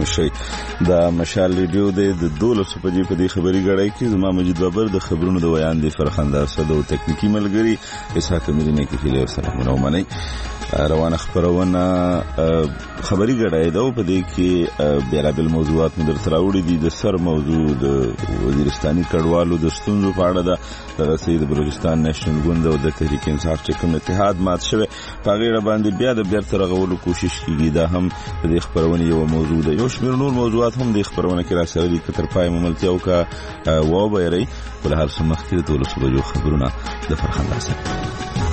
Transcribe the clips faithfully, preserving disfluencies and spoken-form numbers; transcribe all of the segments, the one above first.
مشي د مشال ریډیو د دولس په دې په دې خبري غړای کې زما مجید بابر د خبرونو د ویان دی فرخنده سره د تکنیکی ملګری اسحاق مدینه کې خلیر سلامونه ومني روانه خبرونه خبري غړای دا په دې کې بیرابل موضوعات مدر تراوړي دي د سر موضوع د وزیرستاني کډوالو د ستونزو په اړه د رسید بلوچستان نېشنل ګوند او د تحریک انصاف چې کوم اتحاد مات شوی په غیر باندې بیا د بیرته رغولو کوشش کیږي دا هم د دې خبرونه یو موضوع ده. یو شمېر نور موضوعات هم د خبرونه کې راځي د کتر پای مملتیا او کا و بیري په هر څه مخکې د ټولو صبح خبرونه د فرخنده سره.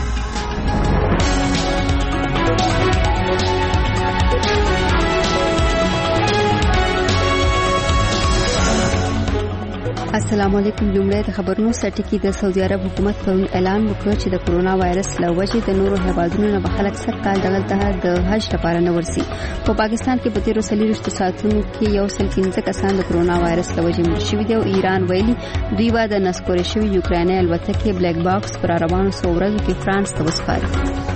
السلام علیکم. لومړی د خبرونو سرټکی د سعودي عرب حکومت پرون اعلان وکړ چې د کورونا وایرس له وجې د نورو هیوادونو نه خلک سږ کال دغلته د حج لپاره نه ورسي. په پاکستان کې په تیرو څلوېښتو ساعتونو کې یو سل پنځه کسان د کورونا وایرس له وجې مړه شوي دي او ایران ویلي دوی به د نسکورې شوي یوکراني الوتکې بلیک باکس پر روانو څو ورځو کې فرانس ته وسپاري.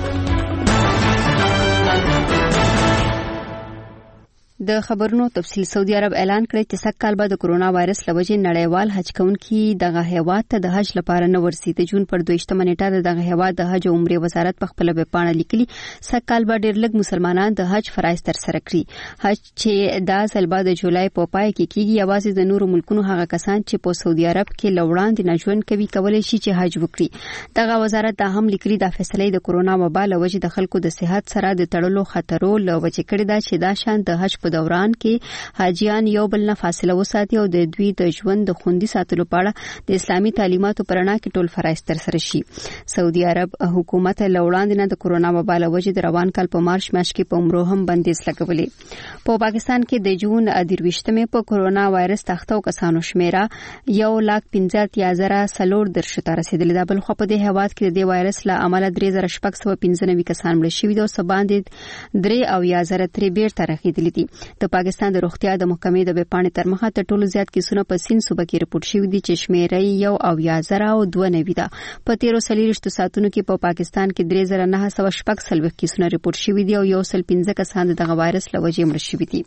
د خبرونو تفصیل. سعودي عرب اعلان کړی چې سږ کال به د کورونا وایرس له وجې نړیوال حج کوونکي دغه هیواد ته د حج لپاره نه ورسي. د جون پر دویشتمه نیټه دغه هیواد د حج او عمرې وزارت په خپل ویبپاڼه لیکلي سږ کال به ډېر لږ مسلمانان د حج فرایض ترسره کړي. حج چې دا ځل به د جولای په پای کې کیږي. یوازې د نورو ملکونو هغه کسان چې په سعودي عرب کې لوړاندې نه ژوند کوي کولای شي چې حج وکړي. دغه وزارت دا هم لیکلي د فیصله د کورونا وبا له وجې د خلکو د صحت سره د تړلو خطرو له وجې کړي دا چې دا شان د حج په دوران کې حاجیان یو بل نه فاصله وساتي او د دوی د ژوند د خوندي ساتلو په اړه د اسلامي تعلیماتو پر رڼا کې ټول فرایض ترسره شي. سعودي عرب حکومت له وړاندې نه د کورونا وبا له وجې د روان کال په مارچ میاشت کې په عمرو هم بندیز لګولې. په پاکستان کې د جون درویشتمې په کورونا وایرس تختو کسانو شمیره یو لاک پنځه اتیا زره څلور درشو ته رسیدلې ده. بل خو په دې هیواد کې د وایرس له امله درې زره شپږ سوه پنځه نوي کسان مړه شوي دي او څه باندې درې اویا زره ترې بیرته رغېدلي دي. د پاکستان د روغتیا د محکمې د ویبپاڼې تر مخه تر ټولو زیات کیسونه په سین صوبه کې رپورټ شوي دي چې شمیره یو اویا زره او دوه نوي ده. په تیرو څلوېښتو ساعتونو کې په پاکستان کې درې زره نهه سوه شپږ څلوېښت کیسونه رپورټ شوي دي او یو سل پنځه کسان دغه وایرس له وجې مړه شوي دي.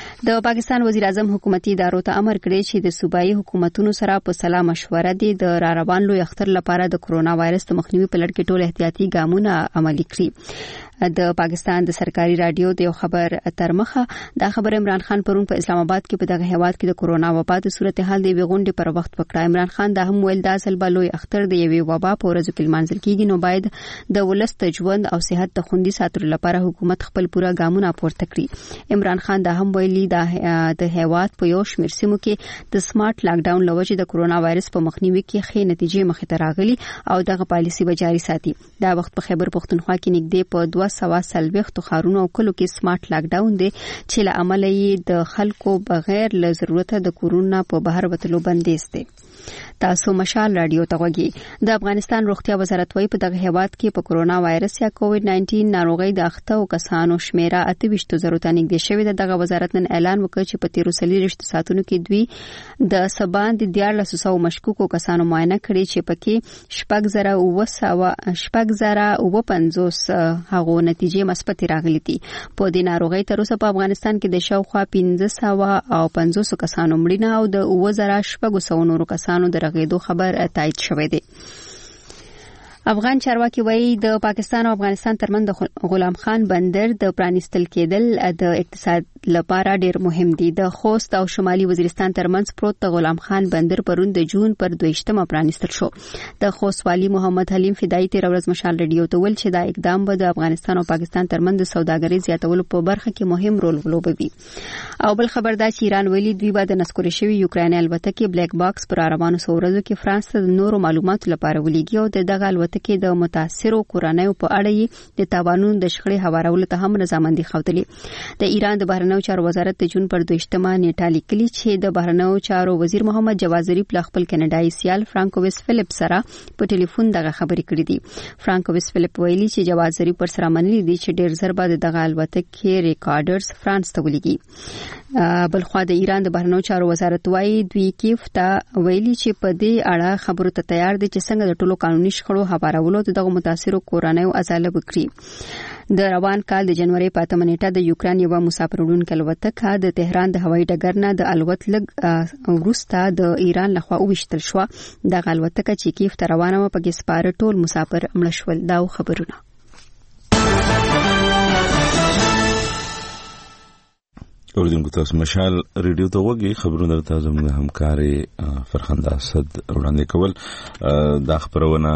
د پاکستان وزیر اعظم حکومتي ادارو ته امر کړی چې د صوبایي حکومتونو سره په سلا مشوره دي د را روان لوی اختر لپاره د کورونا وایرس د مخنیوي په لړ کې ټول احتیاطي ګامونه عملي کړي. د پاکستان د سرکاري رادیو د خبر تر مخه دا خبر عمران خان پرون په اسلام آباد کې په دغه هیواد کې د کورونا وبا د صورتحال د غونډې پر وخت وکړه. عمران خان دا هم ویل دا ځل به لوی اختر د یوې وبا په ورځو کې لمانځل کیږي نو باید د ولس د ژوند او صحت د خوندي ساتلو لپاره حکومت خپل پوره ګامونه پورته کړي. عمران خان دا هم ویلي د هیواد په یو شمېر سیمو کې د سمارټ لاک ډاون لوجې د کورونا وایرس په مخنیوي کې ښې نتیجې مخې ته راغلي او دغه پالیسي به جاري ساتي. دا وخت په خیبر پښتونخوا کې نږدې په دوه سوه څلوېښتو ښارونو او کلو کې سمارټ لاک ډاون دی چې له امله یې د خلکو بغیر له ضرورته د کورونا په بهر وتلو بندیز دی. تاسو مشال رادیو ته غوږی. د افغانستان روغتیا وزارت وايي په دغه هیواد کې په کورونا وایرس یا کووډ نایټین ناروغي د اخته او کسانو شمیره اته ویشت زره ته نږدې شوې ده. دغه وزارت نن اعلان وکړ چې په تیرو څلوېښتو ساعتونو کې دوی د سبان د دیارلس سوه مشکوکو کسانو معاینه کړي چې پکې شپږ زره اووه سوه شپږ زره اووه پنځوس هغو نتیجې مثبتې راغلي دي. په دې ناروغۍ تر اوسه په افغانستان کې د شاوخوا پنځه سوه او پنځوس کسانو مړینه او د اووه زره شپږ سوه نورو کسانو د رغېدو خبر تایید شوی دی. افغان چارواکي وایي د پاکستان او افغانستان ترمنځ د غلام خان بندر د پرانیستل کېدل د اقتصاد لپاره ډیر مهم دي. د خوست او شمالي وزیرستان ترمنځ پروت د غلام خان بندر پرون د جون پر دویشتمه پرانیستل شو. د خوست والی محمد حلیم فدایي تیر ورځ مشال رادیو ته ویل چې دا اقدام به د افغانستان او پاکستان ترمنځ د سوداګرۍ زیاتولو په برخه کې مهم رول ولوبوي. او بل خبر دا چې ایران ویلي دوی به د نسکورې شوي یوکراني الوتکې بلیک باکس پر روانو څو ورځو کې فرانس ته د نورو معلوماتو لپاره ولېږي او د دغه الوتکې کې د متاثرو کورنیو په اړه د تاوانونو د شخړې هوارولو ته هم رضامندي ښودلې. د ایران د بهرنیو چارو وزارت د جون پر دویشتمه نیټه لیکلي چې د بهرنیو چارو وزیر محمد جواد ظریف له خپل کینیډایي سیال فرانکویس فلیپ سره په ټلیفون دغه خبرې کړې دي. فرانکویس فلیپ ویلي چې جواد ظریف پر سره منلي دي چې ډېر زر به دغه الوتکې ریکارډرز فرانس ته ولېږي. بل خو د ایران د بهرنیو چارو وزارت وايي دوی کیف ته ویلي چې په دې اړه خبرو ته تیار دي چې څنګه د ټولو قانوني شخړو هوارولو دغه متاثرو کورنیو ازاله وکړي. د روان کال د جنوري په اتمه نیټه د یوکران یو مسافر وړونکې الوتکه د تهران د هوایي ډګر نه د الوت لګ وروسته د ایران لخوا وشتل شو. د الوتکه چې کیف ته روانه و په ګسپاره ټول مسافر مړ شول. دا خبرونه اوریدونکو تاسو مشال ریډیو ته وګورئ. خبرونه درته زموږ همکاري فرخنده اسد وړاندې کول. دا خبرونه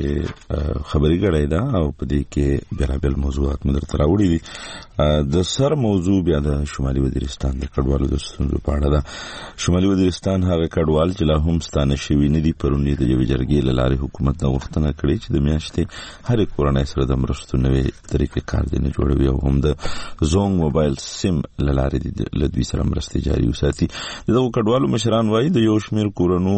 چې خبري غړې ده او په دې کې بیلابل موضوعات مدر تر راوړي دي. د سر موضوع بیا د شمالي وزیرستان د کډوالو د ستونزو په اړه ده. شمالي وزیرستان هغه کډوال چې لا هم ستانه شوي نه دي پرونی د یوې جرګې له لارې حکومت دا غوښتنه کړې چې د میاشتې هر کورنۍ سره د مرستو نوې طریقې کار دی نه جوړوي او هم د زونګ موبایل سیم له لارې لدوی سره مرستې جاري وساتي. دغه کډوالو مشران وایي د یو شمېر کورونو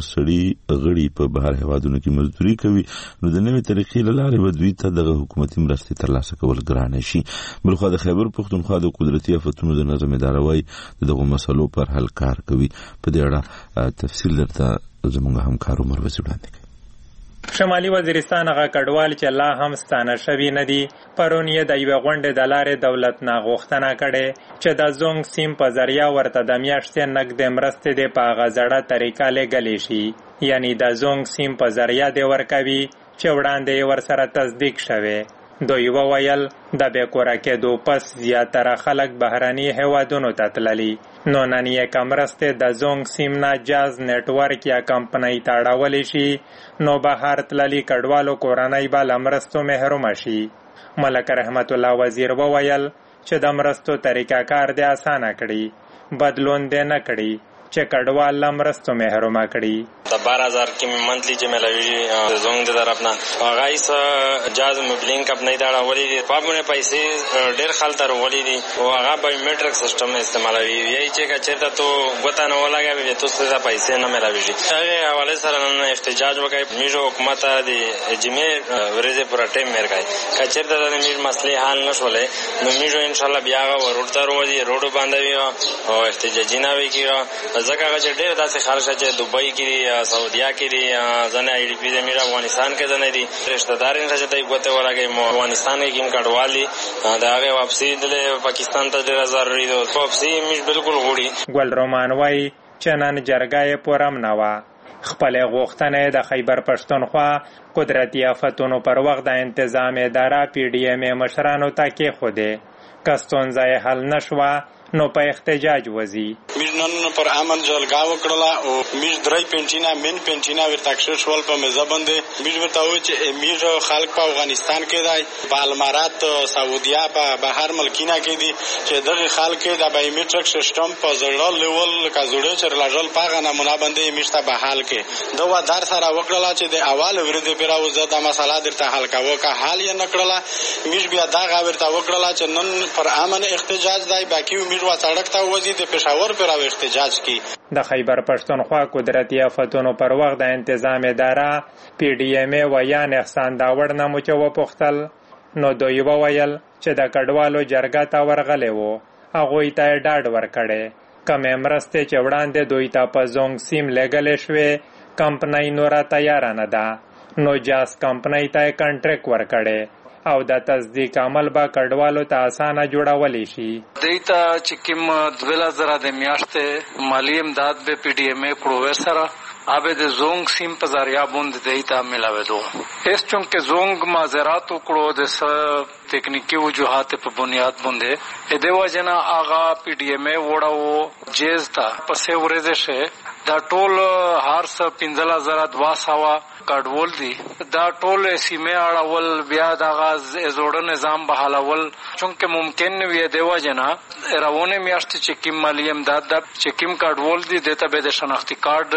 سړي غړي په بهر هیوادونو کې مزدوري کوي نو د نوې طریقې له لارې به دوی ته دغه حکومتي مرستې ترلاسه کول ګرانه شي. بلخوا د خیبر پښتونخوا د قدرتي آفتونو د نظم اداره وایي دغه مسلو پر حل کار کوي. په دې اړه تفصیل درته زموږ همکار عمر وزیر وړاندې کوي. شمالي وزیرستان هغه کډوال چې لا هم ستانه شوي نه دي پرون یې د یوې غونډې د لارې دولت نه غوښتنه کړې چې د زونګ سیم په ذریعه ورته د میاشتې نقدې مرستې دې په هغه زړه طریقه لیږلی شي. یعنی د زونګ سیم په ذریعه دې ورکوي چې وړاندې یې ورسره تصدیق شوی. دوی وویل د بېکوره کېدو پس زیاتره خلک بهرني هیوادونو ته تللي نو نن یې که مرستې د زونګ سیم نه جاز نیټورک یا کمپنۍ ته اړولی شي نو بهر تللي کډوالو کورنۍ به له مرستو محرومه شي. ملک رحمت الله وزیر وویل چې د مرستو طریقه کار دې اسانه کړي بدلون دې نه کړي چې کډوال له مرستو محرومه کړي. د بارہ ہزار کی منتلی چې ملوي زونګ د طرف نه هغه یې جاز موبلینګ کمپنۍ ته اړولي دي پامونه پیسې ډېر خلک ته وړي دي او هغه بایومټریک سیستم استعمالوي. یی چې چیرته تو غوته نه ولګوي ته څه پیسې نه ملوي. هغه حواله سره نن احتجاج وکړي میجو حکومت د جمعې ورځې پر ټیم مرګای کچرته د میج مسلې حل نشولې نو میجو ان شاء الله بیا ورته وروځي روډ باندې او احتجاج نه وکړي. ځکه چې ډېر داسې خلک چې دوبۍ کې دي سعودیا کې دي ځنه آی ډي پي د میرا افغانستان کې ځنه دي رشتہ دار نه چې دوی ګوته ولګي افغانستان کې کوم کډوال دي دا هغه واپسی د پاکستان ته ډېر ضروري دي واپسی مش بالکل غوړي. ګل رومان وای چې نن جرګه پورم نه وا خپل غوښتنه د خیبر پښتونخوا قدرتي آفتونو پر وخت د انتظام اداره پی ډی ایم مشرانو ته کې خوده کستونځه حل نشوا نو په احتجاج وزي. میز نن پر امن جلګا وکړه او میز درای پنټینا من پنټینا ورته کښ شول په مزه باندې میز ورته و چې میز خلک په افغانستان کې دی په امارات سعودیا په بهر ملکینا کې دي چې دغه خلک د بایومټریک سیستم په زړه لیول کزوړې چې لاجل پاغه نمونه باندې میشته به حل کې دوه در سره وکړه چې د اول ورځې پیراو زه د مسله درته حل کاوه که حل یې نکړه میز بیا دا غوړته وکړه چې نن پر امن احتجاج دی باقي وا سړک ته وځي د پېښور پر او احتجاج کی. د خیبر پښتونخوا قدرتي آفتونو پر وخت د انتظام اداره پی ډی ایم و یان احسان داوړ نه مو چې وپوښتل نو دوی وویل چې د کډوالو جرګه ته ورغلی وو هغوی ته یې ډاډ ورکړی کمې مرستې چې وړاندې دوی ته په زونګ سیم لېږلې شوې کمپنۍ نوره تیاره نه ده نو جاز کمپنۍ ته یې کنټریکټ ورکړی او د تصدیق عمل با کډوالو ته اسانه جوړولی شي. دیتا چې کوم دوه زره د میاشتې مالی امداد به پی ډی ایم کړو سره آبه د زونګ سیم په ذریعہ باندې دیتا ملاوي اس چونکه زونګ مازرات کړو د س تکنیکی وجوهات په بنیاد باندې د دیو جنا آغا پی ډی ایم وړاو جیز تا پسې ورزه شه دا ټول هر څه پنځه زره دوه سوه کډوال دي دا ټول سیمه اړول بیا دا غاز زوړ نظام بحالول چونکه ممکن وي دیو جنا راونه میاشت چې کیم مالی امداد د چې کیم کډوال دي دته به د شناختی کارت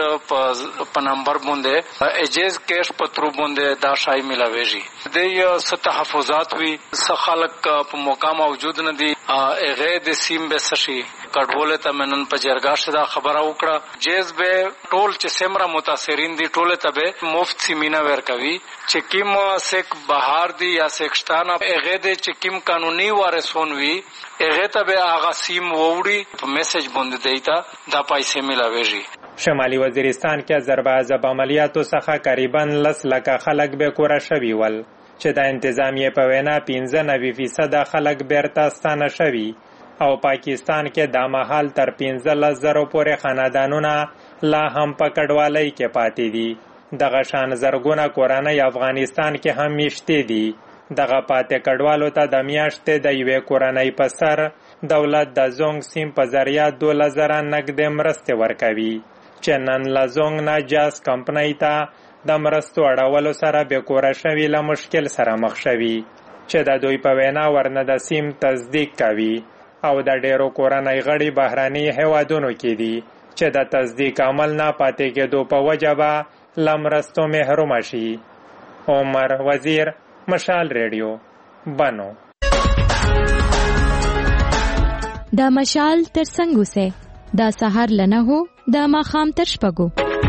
په نمبر باندې اجز کیش پترو باندې دا شای ملاويږي د ست تحفظات وی س خلق په موقع موجود نه دي اغه د سیم به سشي کډوال ته منن په جرګه شدا خبره وکړه جز به ټول چې سمره متاثرین دي ټول ته به مفت سیمینه ورکوي چې کیم سیک بهار دی یا سیکشتان اغه د چې کیم قانوني وارثون وی اغه ته به آغا سیم ووړي په میسج باندې دیتا دا پیسې ملاويږي. شمالي وزیرستان کې ضربه عذاب عملیاتو څخه تقریبا لس لکه خلک به کور شوي ول چې د انتظامیې په وینا پنځه نوي فیصده خلک بیرته ستانه شوي او پاکستان کې دا مهال تر پنځلس زرو پورې خاندانونه لا هم په کډوالۍ کې پاتې دي. دغه شان زرګونه کورنۍ افغانستان کې هم میشتې دي. دغه پاتې کډوالو ته د میاشتې د یوې کورنۍ په سر دولت د زونګ سیم په ذریعه دولس زره نقدې مرستې ورکوي چې نن له زونګ نه جاز کمپنۍ ته د مرستو اړولو سره بېکوره شوي له مشکل سره مخ شوي چې د دوی په وینا ورنه د سیم تصدیق کوي او د ډېرو کورنۍ غړي بهرني هیوادونو کې دي چې د تصدیق عمل نه پاتې کېدو په وجه به له مرستو محرومه شي. عمر وزیر، مشال ریډیو، بنو. دا مشال تر څنګه سه دا سحر لنه هو دا ماخام تر شپګو.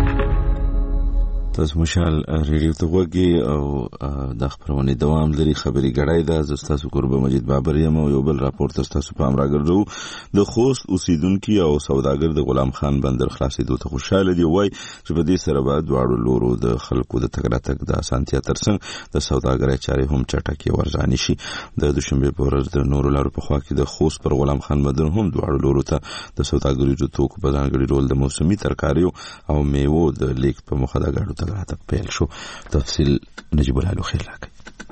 تاسو مشال ریډیو ته وګورئ او د خبرونې دوام لري. خبري غړای دا زستاسو قربه مجید بابر یم او یو بل راپورټ تاسو په امر راګرځو. د خوست اوسیدونکو او سوداګر د غلام خان بندر خلاصېدو ته خوشاله دي، وای چې په دې سره به دواړو لورو د خلکو د تګ راتګ د اسانتیا ترڅنګ د سوداګرۍ چارې هم چټکې ورځانې شي. د دوشنبه په ورځ د نورو لارو په خوا کې د خوست پر غلام خان بندر هم دواړو لورو ته د سوداګریزو توکو په ځانګړي ډول د موسمي ترکاریو او میوو د لیک په مخه د ګاډو تګ پیل شو. تفصیل نجیب الله خیر راکړي.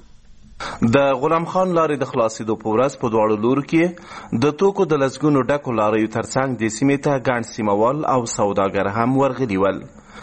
د غلام خان لارې د خلاصېدو په ورځ په دواړو لورو کې د توکو د لسګونو ډکو لاریو ترڅنګ د سیمې ته ګڼ سیمهوال او سوداګر هم ورغلي ول.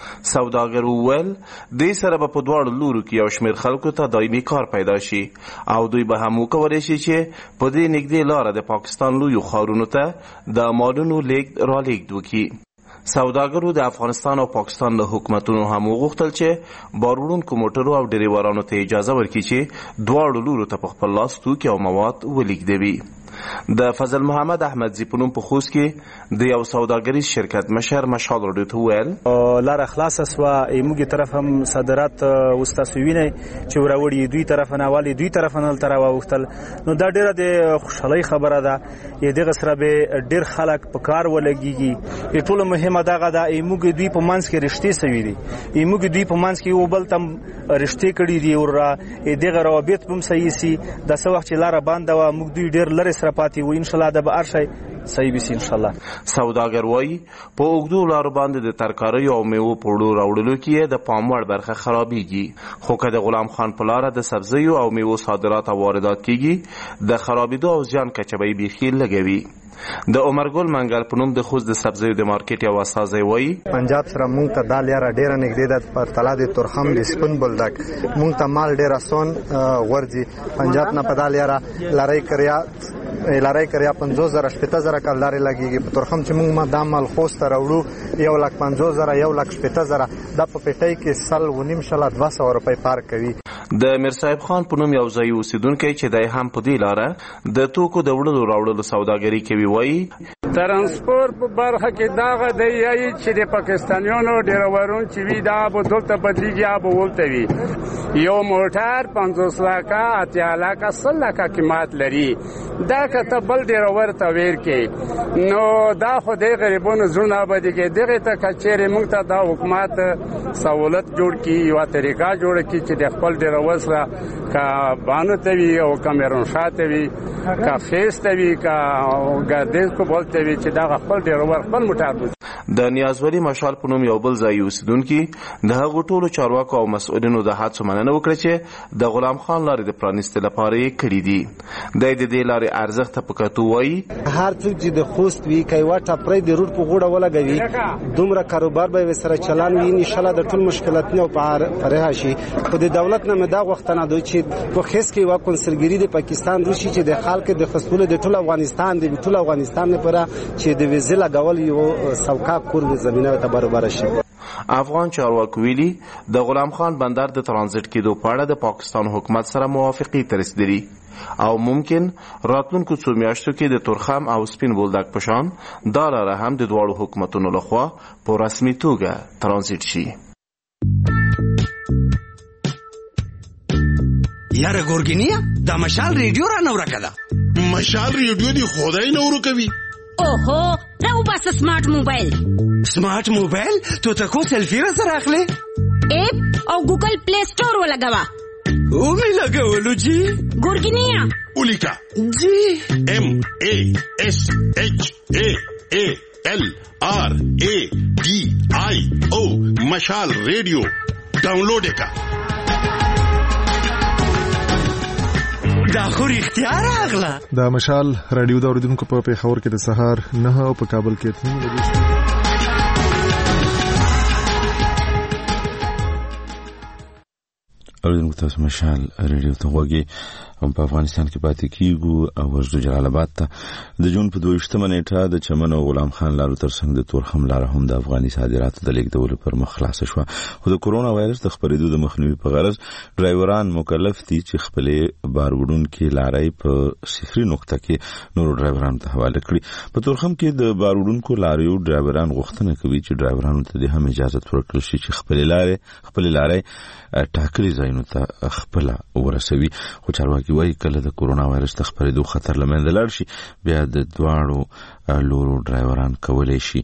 سوداګر وویل دې سره به په دواړو لورو کې یو شمېر خلکو ته دایمي کار پیدا شي او دوی به هم وکولی شي چې په دې نږدې لاره د پاکستان لویو ښارونو ته د مالونو لیږد رالېږد وکړي. سوداګرو د افغانستان او پاکستان له حکومتونو هم وغوښتل چې باروړونکو موټرو او ډریورانو ته اجازه ورکړي چې دواړو لورو ته په خپل لاس توکي او مواد ولیږدوي. د فضل محمد احمدزي په نوم په خوست کې د یو سوداګریز شرکت مشر مشال راډیو ته وویل لاره خلاصه سوه، موږ طرف هم صادرات اوس تاسو وینئ چې وراوړي دوی طرف نه والي دوی طرف نه هلته راواوښتل. نو دا ډېره د خوشحالۍ خبره ده. دغه سره به ډېر خلک په کار ولګېږي. ټوله مهمه دغه ده موږ دوی په منځ کې رشتې سوي دي، موږ دوی په منځ کې یو بل ته رشتې کړي دي او دغه روابط به هم صحیح سي. د څه وخت چې لاره بنده وه موږ دوی ډېر لرې سره پاتې وو، انشاءالله د به هر شی صحیح به سي انشاءالله. سوداګر وایي په اوږدو لارو باندې د ترکاریو او میوو په وړو راوړلو کې د پام وړ برخه خرابېږي، خو که د غلام خان په لاره د سبزیو او میوو صادرات او واردات کېږي د خرابېدو او زیان کچه به یې بیخي لږوي. د عمرګل منګل په نوم د خوست د سبزیو د مارکیټ یو استازی وایي پنجاب سره مونږ ته دا لاره ډېره نږدې ده. پر تلا د تورخم د سپین بولدک مونږ ته مال ډېر اسان ورځي. پنجاب نه په دا لاره لارۍ کریا لارۍ کریا پنځوس زره شپېته زره کال لارې لګېږي. په تورخم چې مونږ دا مال خوست ته راوړو یو لک پنځوس زره یو لک شپېته زره دا په پټۍ کې سل و نیم شله دوه سوه روپۍ پار کوي. د میرصاحب خان په نوم یو ځایي اوسیدونکی چې دی هم په دې لاره د توکو د وړلو راوړلو سوداګري کوي وایي ترانسپورت په برخه کې دغه دی یایي چې د پاکستانیانو ډریورون چې وي دا به دلته بدلېږي یا به ولته وي. یو موټر پنځوس لکه اتیا لکه سل لکه قیمت لري. دا که ته بل ډریور ته ویر کې نو دا خو د غریبانو زړونه بدې کې دغې ته که چېرې موږ ته دا حکومت سهولت جوړ کړي یوه طریقه جوړه کړي چې د خپل ډریور سره که بانو ته وي او که میرونشاه ته وي که فیس ته وي که ګردیز کو بل ته وي چې دغه خپل ډریور خپل موټر بوځي. د نیازولي مشال په نوم یو بل ځایي اوسیدونکي د هغو ټولو چارواکو او مسؤلینو د هڅو مننه وکړه چې د غلام خان لارې د پرانیستې لپاره یې کړي دي. دی د دې لارې ارزښت ته په کتو وایي هر څوک چې د خوست وي که یوه ټپرۍ د روډ په غوړه ولګوي دومره کاروبار به یې سره چلان وي انشاءالله د ټول مشکلاتونه فرحه شي. خو د دولت نه مې دا غوښتنه ده چې په خیس کې یوه کنسلګري د پاکستان روشي چې د خلک د خصولو د ټول افغانستان د ټول افغانستان لپاره چې د ویزې لګول یو سوکا کور د زمینه ته برابر شي. افغان چارواکو ویلي د غلام خان بندر د ترانزیت کېدو په اړه د پاکستان حکومت سره موافقې ته رسیدلي او ممکن راتلونکو څو میاشتو کې د تورخم او سپین بولدک په شان دا لاره هم د دواړو حکومتونو لخوا په رسمي توګه ترانزیت شي. یاره ګورګینیا دا مشال ریډیو را نه ورکه ده. مشال ریډیو دی خدای نه ورکوي. اوهو راو بس سمارټ موبایل سمارټ موبایل تو تکو سیلفی را سره اخلي اپ او ګوګل پلی سٹور ولګوا اومې لګولو جی ګورګینیا ولیکا جی ام ا اس اچ ا ا ال آر ا ډي آی او مشال ریډیو ډاونلوډ کا. دا خو رښتیا راغله. دا مشال رادیو د اوریدونکو په پیښور کې د سهار نه او په کابل کې اته بجې. اوریدونکو تاسو مشال ریډیو ته وګورئ. هم په افغانستان کې پاتې کیږو او ورځو جلال آباد ته د جون په دویشتمه نیټه د چمن او غلام خان لارو ترڅنګ د تورخم لار هم د افغاني صادراتو د لیږدولو پر مخ خلاصه شوه. خو د کورونا وایرس د خپرېدو د مخنیوي په غرض ډرایوران مکلف دي چې خپلې بار وړونکي لارۍ په صفري نقطه کې نورو ډرایورانو ته حواله کړي. په تورخم کې د بار وړونکو لاریو ډرایوران غوښتنه کوي چې ډرایورانو ته د هم اجازه ورکړل شي چې خپلې لارې خپلې لارۍ ټاکلي ځایونو ته خپل ورسوي. خو چارواکي وایي کله د کورونا وایرس د خپرېدو خطر له منځه لاړ شي بیا د دواړو لورو ډرایوران کولی شي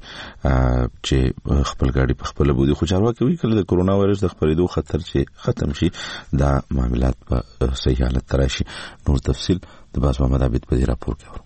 چې خپل ګاډي په خپله بودي. خو چارواکي وایي کله د کورونا وایرس د خپرېدو خطر چې ختم شي دا معاملات په صحیح حالت ته راشي. نور تفصیل د باز محمد عابد په دې راپور کې اورو.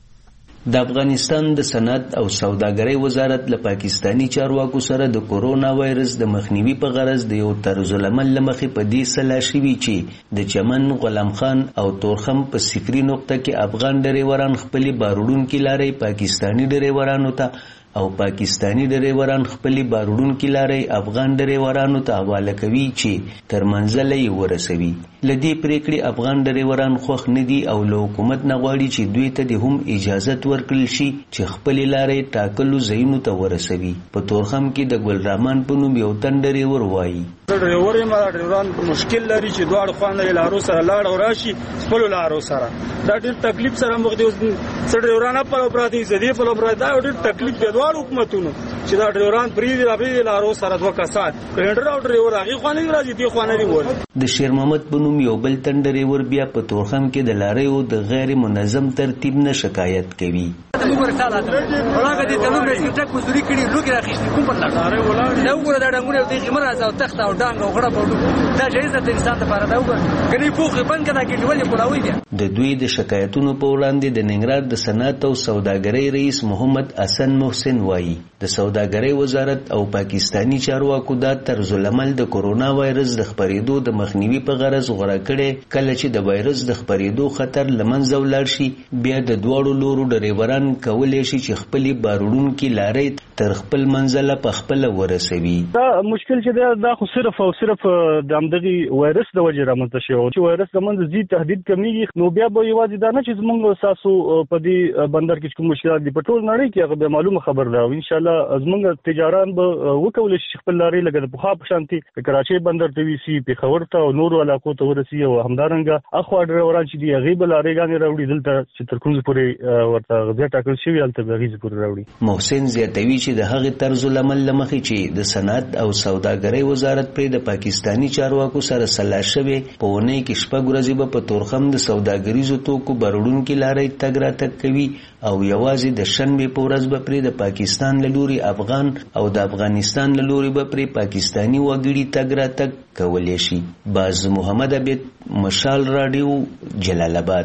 د افغانستان د صنعت او سوداګرۍ وزارت له پاکستانی چارواکو سره د کورونا وایرس د مخنیوي په غرض د یو طرز العمل له مخې په دې سلا شوي چې د چمن، غلام خان او تورخم په صفري نقطه کې افغان ډریوران خپلې باروړونکي لارۍ پاکستانی ډریورانو ته او پاکستانی ډریوران خپلې باروړونکي لارۍ افغان ډریورانو ته حواله کوي چې تر منزله یې ورسوي. له دې پریکړې افغان ډریوران خوښ نه دي او له حکومت نه غواړي چې دوی ته د هم اجازت ورکړل شي چې خپلې لارۍ ټاکلو ځایونو ته ورسوي. په تورخم کې د ګل رحمان په نوم یو تن ډریور وایي ډریور یم ډریوران مشکل لري چې دواړو خواندې لارو سره لاړ او راشي خپل لارو سره دا ډېر تکلیف سره مخ دي. سړي ډریوران په اپراتي زدي په اپراتي دا ډېر تکلیف دی دواړو حکومتونو چې دا ډریوران پری دی راځي لارو سره دوه کسات کډر او ډریور هغه خوانې راځي دی خوانې دی ور. د شیر محمد په نوم یو بل تن ډریور بیا په تورخم کې د لاریو د غیر منظم ترتیب نه شکایت کوي. موږ ورساله هغه دې ته نو رسېږي ټک مزوري کړي لوګي راخېستي کوم په لاره دا وګوره دا ډنګونه د خمر راځو تخت او ډانګ او غړپ دا جایزه د انسان لپاره دا وګوره کني پوخې بند کړه کې ولې کولاوي دي. د دوی د شکایتونو په وړاندې د ننګرهار د صنعت او سوداګرۍ رئیس محمد حسن محسن وایي د سوداګرۍ وزارت او پاکستانی چارواکو دا طرز العمل د کورونا وایرس د خپرېدو د مخنیوي په غرض غوړه کړي. کله چې د وایرس د خپرېدو خطر له منځه ولاړ شي بیا د دواړو لورو ډریوران کولی شي چې خپلې باروړونکي لارۍ تر خپل منزله په خپله ورسوي. دا مشکل چې دا خو صرف او صرف د همدغې وایرس د وجې رامنځته شوی چې وایرس له منځه ځي تهدید کمیږي نو بیا به یوازې دا نه چې زموږ ستاسو په دې بندر کې کوم مشکلات دي په ټول نړۍ کې هغه به معلومه خبر ده او انشاءالله زموږ تجاران به وکولی شي خپل لارۍ لکه د پخوا په شانتي د کراچۍ بندر ته ویسي پېښور ته او نورو علاقو ته ورسي او همدارنګه اخوا ډریوران چې دي هغې به لارېګانې راوړي دلته چې تر کومځې پورې ورته ځای ټاکل شوي هلته به هغې پورې راوړي. محسن زیاتوي چې د هغې طرز العمل له مخې چې د صنعت او سوداګرۍ وزارت پرې د پاکستانی چارواکو سره سلا شوې په اونۍ کې شپږ ورځې به په تورخم د سوداګریزو توکو باروړونکي لارۍ تګ راتګ کوي او یوازې د شنبې په ورځ به پرې د پاکستان له لوري افغان او د افغانستان له لوري به پرې پاکستانی وګړي تګ راتګ کولی شي. باز محمد عابد، مشال راډیو، جلال آباد.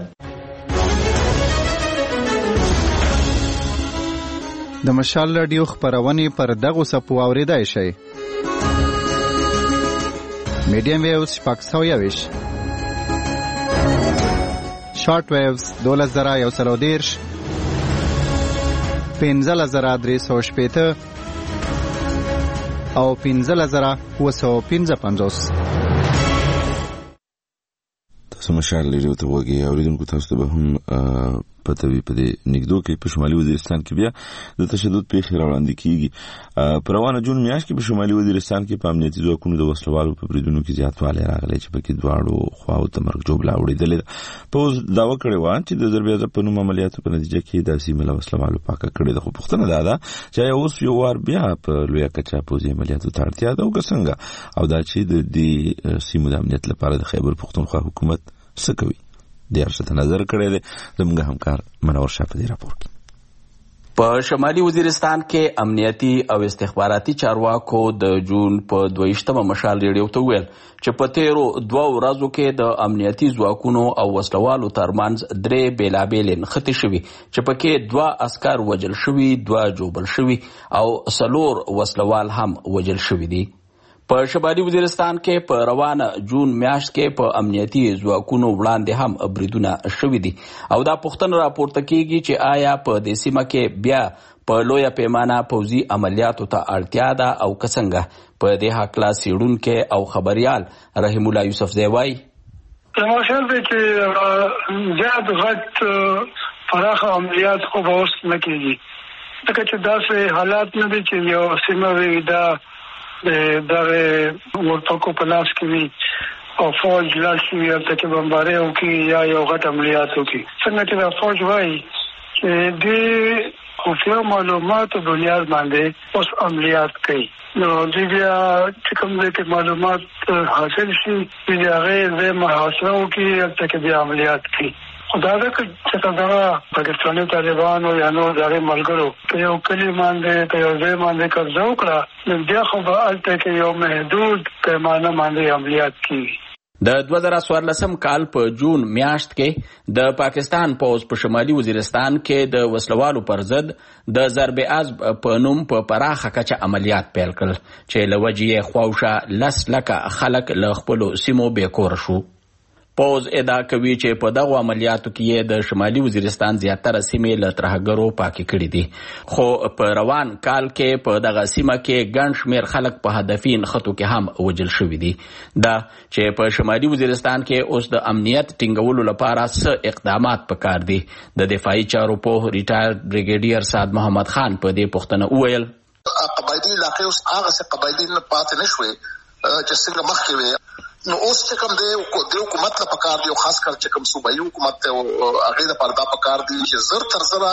د مشال راډیو خپرونې پر دغو څپو اورېدای شئ. میډیم ویوز شپږ سوه یوویشت، شارټ ویوز دولس زره یو سل او دېرش، پنځلس زره درې سوه شپېته او پنځلس زره اووه سوه پنځه پنځوس. تاسو مشال ریډیو ته وګورئ. اورېدونکو تاسو ته به هم پته وي په دې نږدو کې په شمالي وزیرستان کې بیا د تشدد پیښې راوړاندې کیږي. په روانه جون میاشت کې په شمالي وزیرستان کې په امنیتي ځواکونو د وسلوالو په بریدونو کې زیاتوالی راغلی چې پکې دواړو خواو ته مرګ ژوبله اورېدلې ده. پوځ دعوه کړې وه چې د ضرب عضب په نوم عملیاتو په نتیجه کې دا سیمه له وسلوالو پاکه کړې ده. خو پوښتنه دا ده چې آیا اوس یو وار بیا په لویه کچه پوځي عملیاتو ته اړتیا ده او که څنګه او دا چې د دې سیمو د امنیت لپاره د خیبر پښتونخوا حکومت څه کوي؟ د ارشد نظر کړی دی زموږ همکار منور شاه په دې راپور کې. په شمالي وزیرستان کې امنیتي او استخباراتي چارواکو د جون په دویشتمه مشال ریډیو ته ویل چې په تیرو دوه ورځو کې د امنیتي ځواکونو او وسلوالو ترمنځ درې بېلابېلې نښتې شوي چې پکې دوه عسکر وژل شوي، دوه ژوبل شوي او څلور وسلوال هم وژل شوي دي. په شمالي وزیرستان کې په روانه جون میاشت کې په امنیتي ځواکونو وړاندې هم بریدونه شوي دي او دا پوښتنه راپورته کیږي چې آیا په دې سیمه کې بیا په لویه پیمانه پوځي عملیاتو ته اړتیا ده او که څنګه. په دې هکله څېړونکی او خبریال رحیم الله یوسفزی وایي ماشاء دی چې زیات غټ پراخه عملیات خو به اوس نه کېږي ځکه چې داسې حالات نه دي چې یو سیمه وي دا د دغه ورتکو په لاس کې وي او فوج لاس کې وي هلته کې بمبارۍ وکړي یا یو غټ عملیات وکړي. څنګه چې دا فوج وایي چې دې خفیه معلوماتو بنیاد باندې اوس عملیات کوي، نو دوی بیا چې کوم ځای کې معلومات حاصل شي دوی د هغې ځای محاصره وکړي هلته کې بیا عملیات کوي. دا ده چې دغه پاکستاني طالبانو یا نور د هغې ملګرو په یو کلي باندې په یو ځای باندې قبضه وکړه نو بیا خو به هلته کې یو محدود پیمانه باندې عملیات کېږي. د دوه زره څوارلسم کال په جون میاشت کې د پاکستان پوځ په شمالي وزیرستان کې د وسلوالو پر ضد د ضرب عزب په نوم په پراخه کچه عملیات پیل کړل چې له وجې یې خواوشا لس لکه خلک له خپلو سیمو بېکوره شو. پوز ادعا کوي چې په دغو عملیاتو کې یې د شمالي وزیرستان زیاتره سیمې له ترهګرو پاکې کړي دي، خو په روان کال کې په دغه سیمه کې ګڼ شمېر خلک په هدفي نښتو کې هم وژل شوي دي. دا چې په شمالي وزیرستان کې اوس د امنیت ټینګولو لپاره څه اقدامات پکار دي. د دفاعي چارو پوه ریټایر بریګیډیر سعد محمد خان په دې پوښتنه وویل قبایلي علاقې اوس هغسې قبایلي نه پاتې نه شوې چې څنګه مخکې وې. نو اوس چې کوم دی د حکومت له پکار دی او خاص کر چې کوم صوبایي حکومت دی هغې دپاره دا پکار دی چې زر تر زره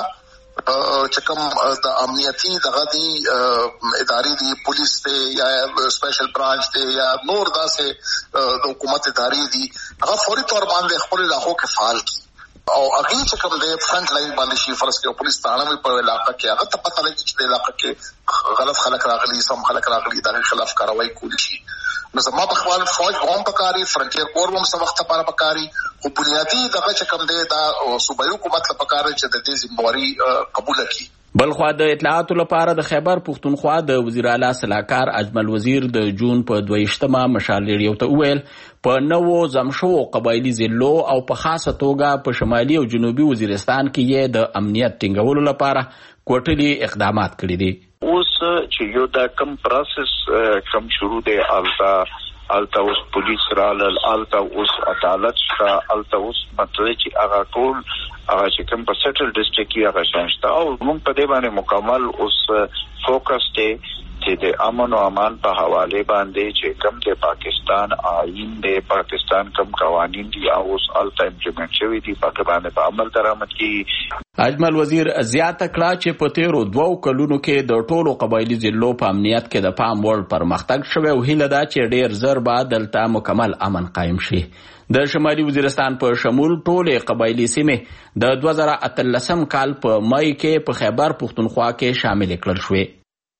چې کوم د امنیتي دغه دي ادارې دي، پولیس دی یا سپیشل برانچ دی یا نور داسې د حکومت ادارې دي، هغه فوري طور باندې خپل علاقو کې فعال کړي او هغې چې کوم دی فرنټ لاین باندې شي. فرض کړئ پولیس تاړه وي په علاقه کې هغه ته پته لګي چې د علاقه کې غلط خلک راغلي، سم خلک راغلي، د هغې خلاف کاروایي کولی شي. نو زما په خیال فوج به هم پکاري، فرنټیر کور به هم څه وخت لپاره پکاري، خو بنیادي دغه چې کوم دی دا صوبایي حکومت له پکار چې د دې ذمهواري قبوله کړي. بلخوا د اطلاعاتو لپاره د خیبر پښتونخوا د وزیر اعلی سلاکار اجمل وزیر د جون په دویشتمه مشال ریډیو ته وویل په نوو زم شوو قبایلي ضلعو او په خاصه توګه په شمالي او جنوبي وزیرستان کې یې د امنیت ټینګولو لپاره کوټلي اقدامات کړي دي. اوس چې یو دا کم پروسس کم شروع دی التا التا اوس پولیس رالل، التا اوس عدالت شته، التا اوس مطلب چې هغه ټول هغه چې کوم په سیټل ډسټرکټ کې هغه شان شته او موږ په دې باندې مکمل اوس فوکس دی چې د امن او امان په حواله باندې چې کوم د پاکستان آئین دی، پاکستان کوم قوانین دي او اوس التا امپلیمنټ شوي دي په باندې په عمل درآمد کیږي. اجمل وزیر زیاته کړه چې په تیرو دوو کلونو کې د ټولو قبایلي ضلعو په امنیت کې د پام وړ پرمختګ شوی او هیله ده چې ډیر زر به دلته مکمل امن قایم شي. د شمالي وزیرستان په شمول ټولې قبایلي سیمې د دوه زره اتلسم کال په مای کې په خیبر پښتونخوا کې شامل کړل شوې.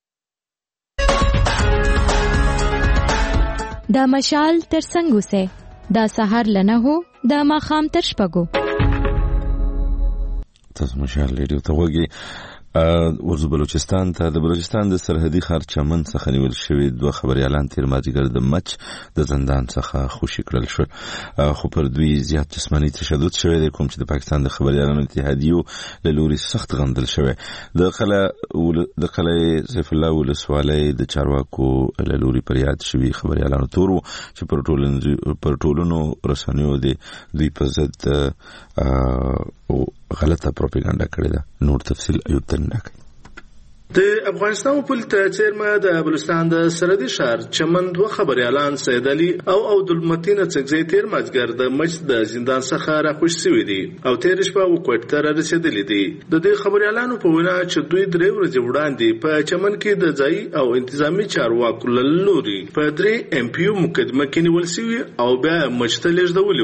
دا مشال تر څنګه سه دا سحر لنه هو دا ماخام تر شپږو تاسو مشال ریډیو ته وګورئ. ورځو بلوچستان ته د بلوچستان د سرحدي ښار چمن څخه نیول شوي دوه خبریالان تیر مازدیګر د مچ د زندان څخه خوشي کړل شول، خو پر دوی زیات جسماني تشدد شوی دی، کوم چې د پاکستان د خبریالانو اتحادیو له لوري سخت غندل شوی. د قلعه د قلعه سیف الله ولسوالۍ د چارواکو له لوري پر یاد شوي خبریالانو تور وو چې پر ټولنو پر ټولنو رسنیو دی دوی په ضد غلطه پروپاګاندا کړې ده. نور تفصیل ایوب تنناک. د افغانستان په پولیس څیرمه د بلوچستان د سرحدي ښار چمن دوه خبریالان سید علي او عبدالمتین څنګزی تیر مازدیګر د مچ د زندان څخه راخوش شوي دي او تیر شپه وکوټ ته رسېدلي دي. د دې خبریالانو په وینا چې دوی درې ورځې وړاندې په چمن کې د ځایي او انتظامی چارواکو له لوري په درې ایم پی یو مقدمه کې نیول شوي او بیا مچ ته لیږدولي وو.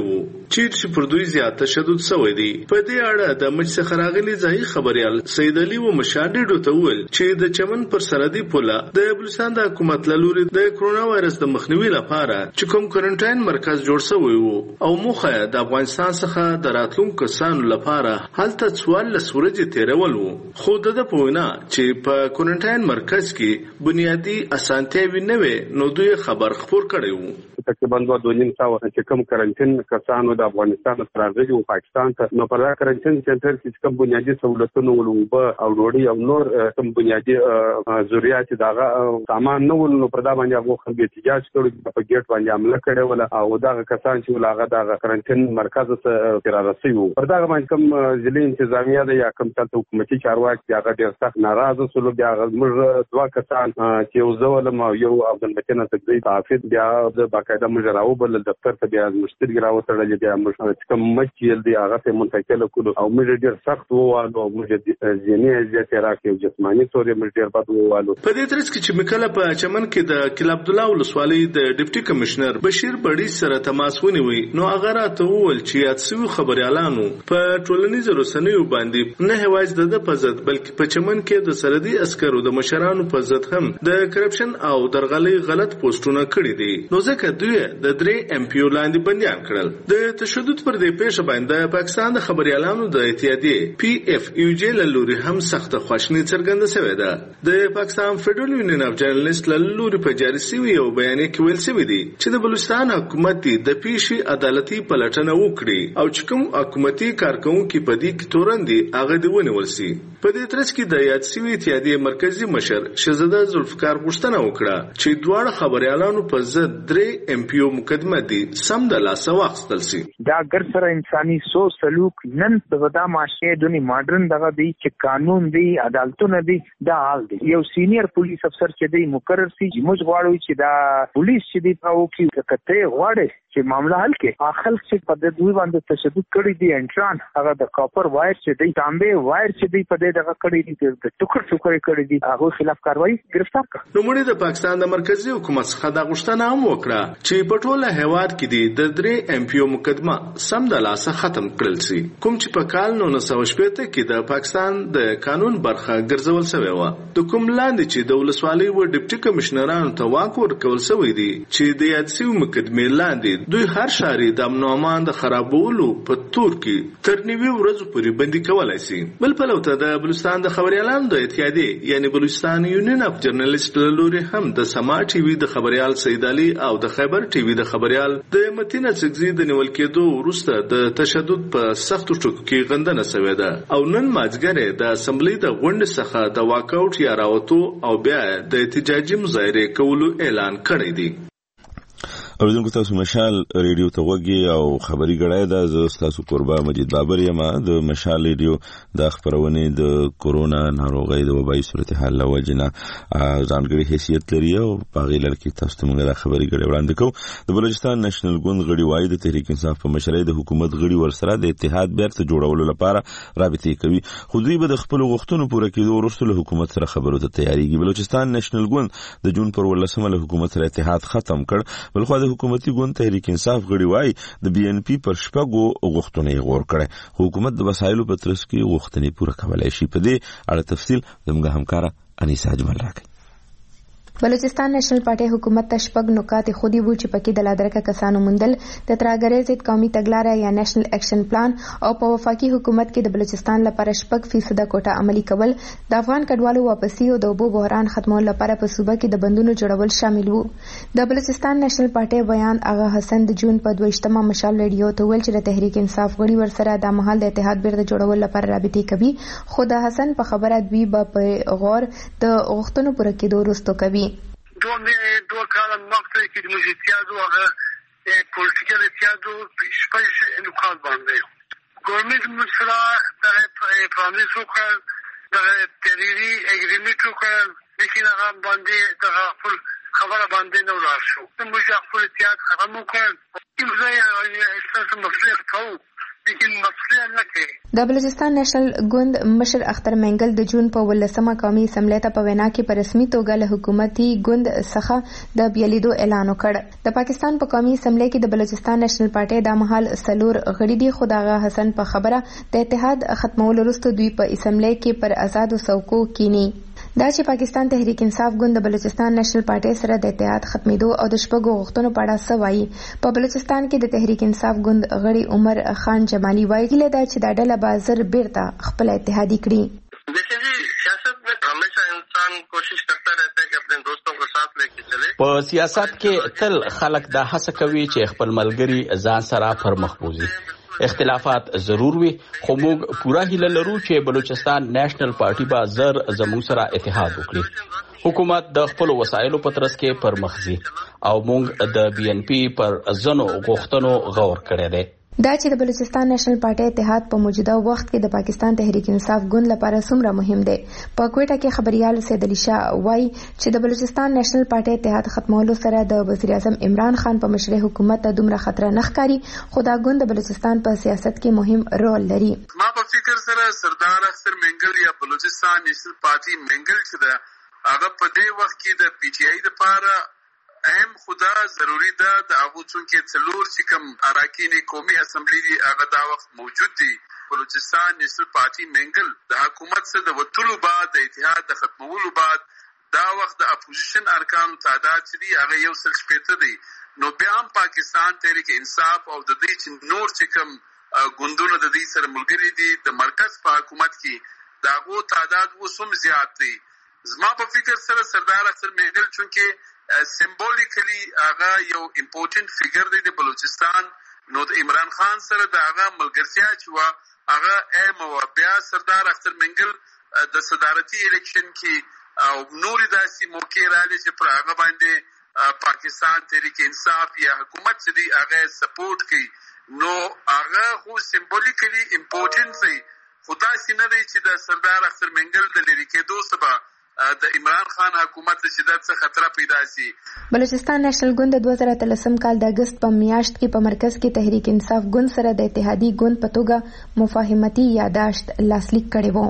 چې پر دوی زیات تشدد شوی دی. په دې اړه د مجلس څخه راغلي ځای خبريال سید علي و مشاډډو ته وویل چې د چمن پر سرحدي پوله د بلوچستان د حکومت له لوري د کرونا وایرس د مخنیوي لپاره چې کوم کوارنټاین مرکز جوړ شوی وو او موخه د افغانستان څخه د راتلونکو کسانو لپاره هلته څوارلس ورځې تیرول وو. خو د ده په وینا چې په کوارنټاین مرکز کې بنیادي اسانتیاوې نه وې نو دوی خبر خپور کړی وو. تقریبا دوه دوه نیم سوه چې کوم کرنټین کسانو د افغانستان څخه راغلي وو پاکستان ته، نو په دا کرنټین سنټر کې کوم بنیادي سہولتونه ول اوبه او ډوډۍ او نور کوم بنیادي ضرورت دغه سامان نه ول، نو پر دا باندې هغه خلک احتجاج کړي، په ګیټ باندې حمله کړې ول او دا کسان چې ولغه د کرنټین مرکز ته را رسیدو. پر دا باندې کوم ضلع انتظامیه ده یا کوم څه حکومتي چارواکي هغه ډېر سخت ناراضه سول. بیا موږ دوه کسان چې یو زولم او یو عبدالمتین تقدی حافظ بیا د باقاعده موږ راوبل دفتر ته، بیا مشتری راوتړل، بیا موږ کوم مچیل دی هغه ته منتقل کړو او موږ ډېر سخت ووالو او موږ ځینې ځکه راکې جسماني تور موږ ډېر بد ووالو. په دې ترڅ کې چې مکله په چمن کې د کلاب عبد الله ولسوالۍ د ډیپټي کمشنر بشیر بړی سره تماس ونیوي، نو هغه راته وویل چې یادسوي خبريالانو په ټولنیزو رسنیو باندې نه هواج د په ضد بلکې په چمن کې د سرحدي عسکرو د مشرانو په ضد هم د کرپشن او درغلي غلط پوسټونه کړي دي، نو ځکه دوی د درې ایم پی او لاندې بنديان کړل. د تشدد پر دې پیښه باندې پاکستان د خبريالانو د اتحادیې پی اف یو جی له لوري هم سخت خواشنی څرګنده شوې ده. د پاکستان فدرال یونین اف جرنالست له لوري په جاري شوی یو بیان کې ویل شوی دی چې د بلوچستان حکومت د پیښې عدالتي پلټنه وکړي او چې کوم حکومتي کارکونکو په دې کې تورن دي هغه دی ونیول شي. په دې ترڅ کې د یاد شوی اتحادیې مرکزی مشر شهزاده ذوالفقار غوښتنه وکړه چې دواړه خبريالانو په ضد درې ایم پی او مقدمه دي سم د لاسه واخیستل شي. دا ګر سره انساني سوچ سلوک نن د ودا معاشره دونی ماډرن دغه دی چې قانون دی عدالتونه دی دا حال دی. یو سینیئر پولیس افسر چې دی مقرر سي موږ غواړو چې دا پولیس چې دی تاو کې کته غواړي چې معاملہ حل کې اخل چې په د دوی باندې تشدد کړی دی انټران هغه د کاپر وایر چې دی تانبه وایر چې دی په دې دغه کړی دی د ټوکر ټوکر کړی دی هغه خلاف کاروایی گرفتار کړ. نو موږ د پاکستان د مرکزی حکومت څخه د غوښتنه هم وکړه چې په ټوله هیواد کې دی د درې ایم پی او مقدمه سم د لاسه ختم کړل شي، کوم چې په کال نو نو شپږ کې د پاکستان د قانون برخه ګرځول شوی و. د کوم لاندې چې د ولسوالۍ و ډیپټي کمشنرانو ته واک ورکول شوی دی چې د یادسي مقدمې لاندې دوی هر شاري د امن او امان د خرابولو په تور کې تر نیوي ورځې پورې بندي کولای شي. بل په لوته د بلوچستان د خبريالانو د اتحادیې یعنی بلوچستان یونین اف جرنالست له لوري هم د سما ټي وي د خبريال سید علي او د خیبر ټي وي د خبريال د متینه څخه د نیول کېدو وروسته د تشدد په سختو ټکو کې غندنه شوې ده او نن ماځګره د اسمبلی د غونډې څخه د واکاوټ یا راوتو او بیا د احتجاجي مظاهره کولو اعلان کړی دی. اوریدونکو تاسو مشال ریډیو ته وګورئ او خبري غړای دا زه تاسو قربا مجید بابر یم. د مشال ریډیو د خبرونه د کورونا ناروغي د وبای صورتحال لوجنه ځانګړي حیثیت لري او باغی لړکی تاسو ته موږ خبري غړي وړاندې کوو. د بلوچستان نېشنل ګوند غړي وایي د تحریک انصاف په مشرۍ د حکومت غړي ورسره د اتحاد بیرته جوړولو لپاره رابطې کوي، خو دوی به د خپل غوښتنو پوره کېدو وروسته له حکومت سره خبرو ته تیاریږي. بلوچستان نېشنل ګوند د جون پر ولسمه له حکومت سره اتحاد ختم کړ، بلخو د حکومتي ګوند تحریک انصاف غړي وایي د بي ان پی پر شپږو غوښتنې غور کړي، حکومت د وسایلو په ترڅ کې غوښتنې پوره کولای شي. په دې اړه تفصیل زموږ همکار انیسا اجمل راکړي. بلوچستان نېشنل پارټي حکومت ته شپږ نکات خودي وو چې پکې د لادرکه کسانو مندل د ترهګرۍ ضد قومي تګلارې یا نېشنل اکشن پلان او په وفاقي حکومت کې د بلوچستان لپاره شپږ فیصد کوټه عملي کول، د افغان کډوالو واپسی او د اوبو بحران ختمولو لپاره په صوبه کې د بندونو جوړول شامل وو. د بلوچستان نېشنل پارټي بیان اغا حسن د جون په دویشتمه مشال ریډیو ته ویل چې د تحریک انصاف غړي ورسره د مهال د اتحاد بیرته جوړول لپاره رابطې کوي، خو د حسن په خبره دوی به په غور د غوښتنو پوره کېدو وروسته کوي. دو دو کاله مخکې چې د موږ اتحاد هغه پولیټیکل اتحاد شپږ نقاط باندې ګورنمنت مسله د پرانیس وکړ د تحریری اګریمنټ وکړ، لیکن هغه باندې د خپل خبره باندې نه ولاړ شو. موږ خپل اتحاد ختم وکړ، موږ یې اساس مفلس کوو لیکن مسئله حل نه کوي. د بلوچستان نېشنل ګوند مشر اختر منګل د جون په ولسمه قومي اسمبلی ته په وینا کې په رسمي توګه له حکومتي ګوند څخه د بیلیدو اعلان وکړ. د پاکستان په قومي اسمبلی کې د بلوچستان نېشنل پارټي د مهال سلور غړي دي، خو دغه حسن په خبره د اتحاد ختمولو وروسته دوی په اسمبلی کې پر آزادو څوکو کینی. دا چې پاکستان تحریک انصاف ګوند د بلوچستان نېشنل پارټي سره د اتحاد ختمېدو او د شپږو غوښتنو په اړه څه وایي. په بلوچستان کې د تحریک انصاف ګوند غړي عمر خان جمالي وایي دا چې دا ډله به زر بیرته خپل اتحادي کړي. دیکھیں جی، سیاست میں ہمیشہ انسان کوشش کرتا رہتا ہے کہ اپنے دوستوں کو ساتھ لے کے چلے. په سیاست کې تل خلک دا هڅه کوي چې خپل ملګري ځان سره پر مخ بوزي. اختلافات ضرور وي، خو موږ پوره هیله لرو چې بلوچستان نېشنل پارټي به زر زموږ سره اتحاد وکړي. حکومت د خپل وسایلو په ترڅ کې پر مخ ځي او موږ د بي ان پي پر ځنو غوښتنو غور کړی دی. دا چې د بلوچستان نېشنل پارټي اتحاد په موجوده وخت کې د پاکستان تحریک انصاف ګوند لپاره څومره مهم دی. په کوټه کې خبريال سید علي شاه وایي چې د بلوچستان نېشنل پارټي اتحاد ختمولو سره د وزیر اعظم عمران خان په مشرۍ حکومت ته دومره خطر نه ښکاري، خو دا ګوند د بلوچستان په سیاست کې مهم رول لري. ما په فکر سره سردار اختر منګل یا بلوچستان نېشنل پارټي منګل چې دا هغه په دې وخت کې د پی ټی آی لپاره اهم خدا ضروری ده. د هغو چونکې څلور چې کوم اراکین قومي اسمبلی دي هغه دا وخت موجود دي. بلوچستان نېشنل پارټي منګل د حکومت سره د وټلو بعد د اتحاد د ختمولو بعد دا وخت د اپوزیشن ارکانو تعداد چې دي هغه یو سل شپېته دی. نو بیا هم پاکستان تحریک انصاف او د دې چې نور چې کوم ګوندونه د دې سره ملګري دي د مرکز په حکومت کې د هغو تعداد اوس هم زیات دی. زما په فکر سره سردار اختر منګل چونکې سمبولیکلی هغه یو امپورټنٹ فیګر دی د بلوچستان، نو د عمران خان سره د هغه ملګرتیا چې وه هغه اهم وه. بیا سردار اختر منګل د صدارتي الیکشن کې او نورې داسې موقع راغلې چې پر هغه باندې پاکستان تحریک انصاف یا حکومت چې دی هغه سپورټ کوي، نو هغه خو سمبولیکلی امپورټنٹ دی. خو داسې نه دی چې د سردار اختر منګل د لرې کېدو سبا د عمران خان حکومت چې د څه خطر پیدا سي. بلوچستان نېشنل ګوند د دوه زره اتلسم کال د اگست په میاشت کې په مرکز کې تحریک انصاف ګوند سره د اتحادي ګوند په توګه مفاهمتي یاداشت لاسلیک کړی و.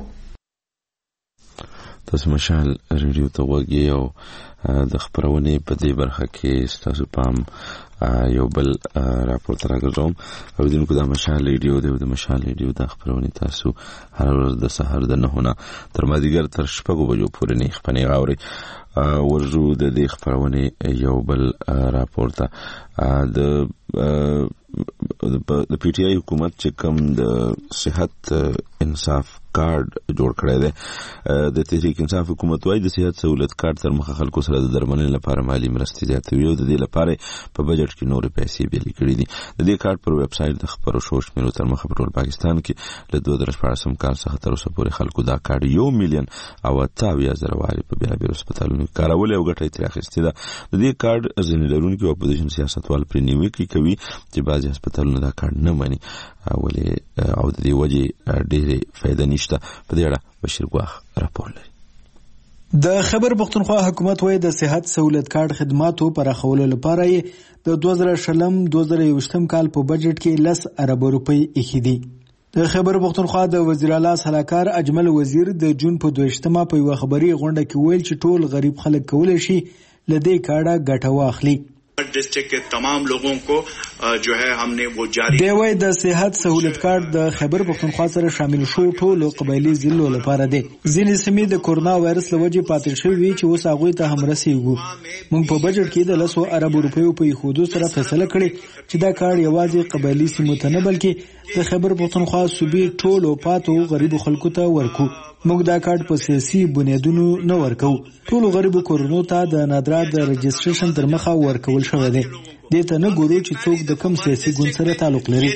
تاسو مشال ریډیو ته وګورئ او د خبرونې په دې برخه کې ستاسو پام یو بل راپور تر راغلم او دین کو د مشال ریډیو د مشال ریډیو د خبرونې تاسو هر ورځ د سحر د نهونه تر مازیګر تر شپږو بجو پورې نه خپنې غاوري ورجو د دې خبرونې یو بل راپور ته د د پی ټی آی حکومت چې کوم د صحت انصاف کارت جوړ کړی دی. د تحریک انصاف حکومت وايي د صحت سہولت کارت تر مخه خلکو سره د درملنې لپاره مالی مرستې زیاتوي او د دې لپاره په بجټ کې نورې پیسې بیلې کړې دي. د دې کارت پر ویب سایټ د خبرو شو شمیرو تر مخه په ټول پاکستان کې له دوه زره شپاړسم کال څخه تر اوسه پورې خلکو دا کارت یو میلیون او اته اویا زره وارې په بېلابېلو هسپتالونو کې کارولې او ګټه یې ترې اخیستې ده. د دې کارت ځینې لرونکي اپوزیشن سیاستوال پرې نیوکې کوي چې بعضې هسپتالونه دا کارت نه مني ولې او د دې وجې ډېرې فایده نشته. په دې اړه بشیر ګواخ راپور لري. د خیبر پښتونخوا حکومت وايي د صحت سہولت کارت خدماتو پراخولو لپاره یې د دوه زره شلم دوه زره یوویشتم کال په بجټ کې لس ارب روپۍ ایښي دي. د خیبر پښتونخوا د وزیر اعلی صلاحکار اجمل وزیر د جون په دویشتمه په یوه خبري غونډه کې ویل چې ټول غریب خلک کولی شي له دې کارډه ګټه واخلي. डिस्ट्रिक्ट के तमाम लोगों को जो है हमने वो जारी دی وای د صحت سہولت کارت د خیبر پښتونخوا سره شامل شو ټولو قبایلی ضلعو لپاره دی. ځینې سیمې د کورونا وایرس له وجې پاتې شوي چې اوس هغوی ته هم رسیږو. موږ په بجټ کې د لسو اربو روپیو په ایښودو سره فیصله کړې چې دا کارت یوازې قبایلي سیمو ته نه بلکې د خیبر پښتونخوا صوبې ټولو پاتو غریبو خلکو ته ورکو. موږ دا کارت په سیاسي بنیادونو نه ورکو. ټولو غریبو کورونو ته د نادرا د رجسټریشن تر مخه ورکول شوی دی. دې ته نه ګورو چې څوک د کوم سیاسي ګوند سره تعلق لري.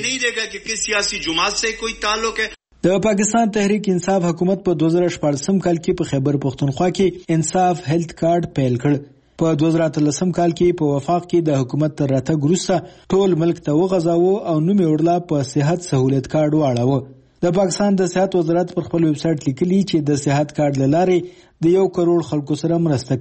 د پاکستان تحریک انصاف حکومت په دوه زره شپاړسم کال کې په خیبر پښتونخوا کې انصاف هیلث کارت پیل کړ. په دوه زره اتلسم کال کې په وفاق کې د حکومت تر راتګ وروسته ټول ملک ته وغځاوه او نوم یې ورلا په صحت سہولت کارت واړاوه. د پاکستان د صحت وزارت پر خپل ویب سټ لیکلي چې د صحت کارت لاره د یو کروڑ خلکو سره مرسته کوي.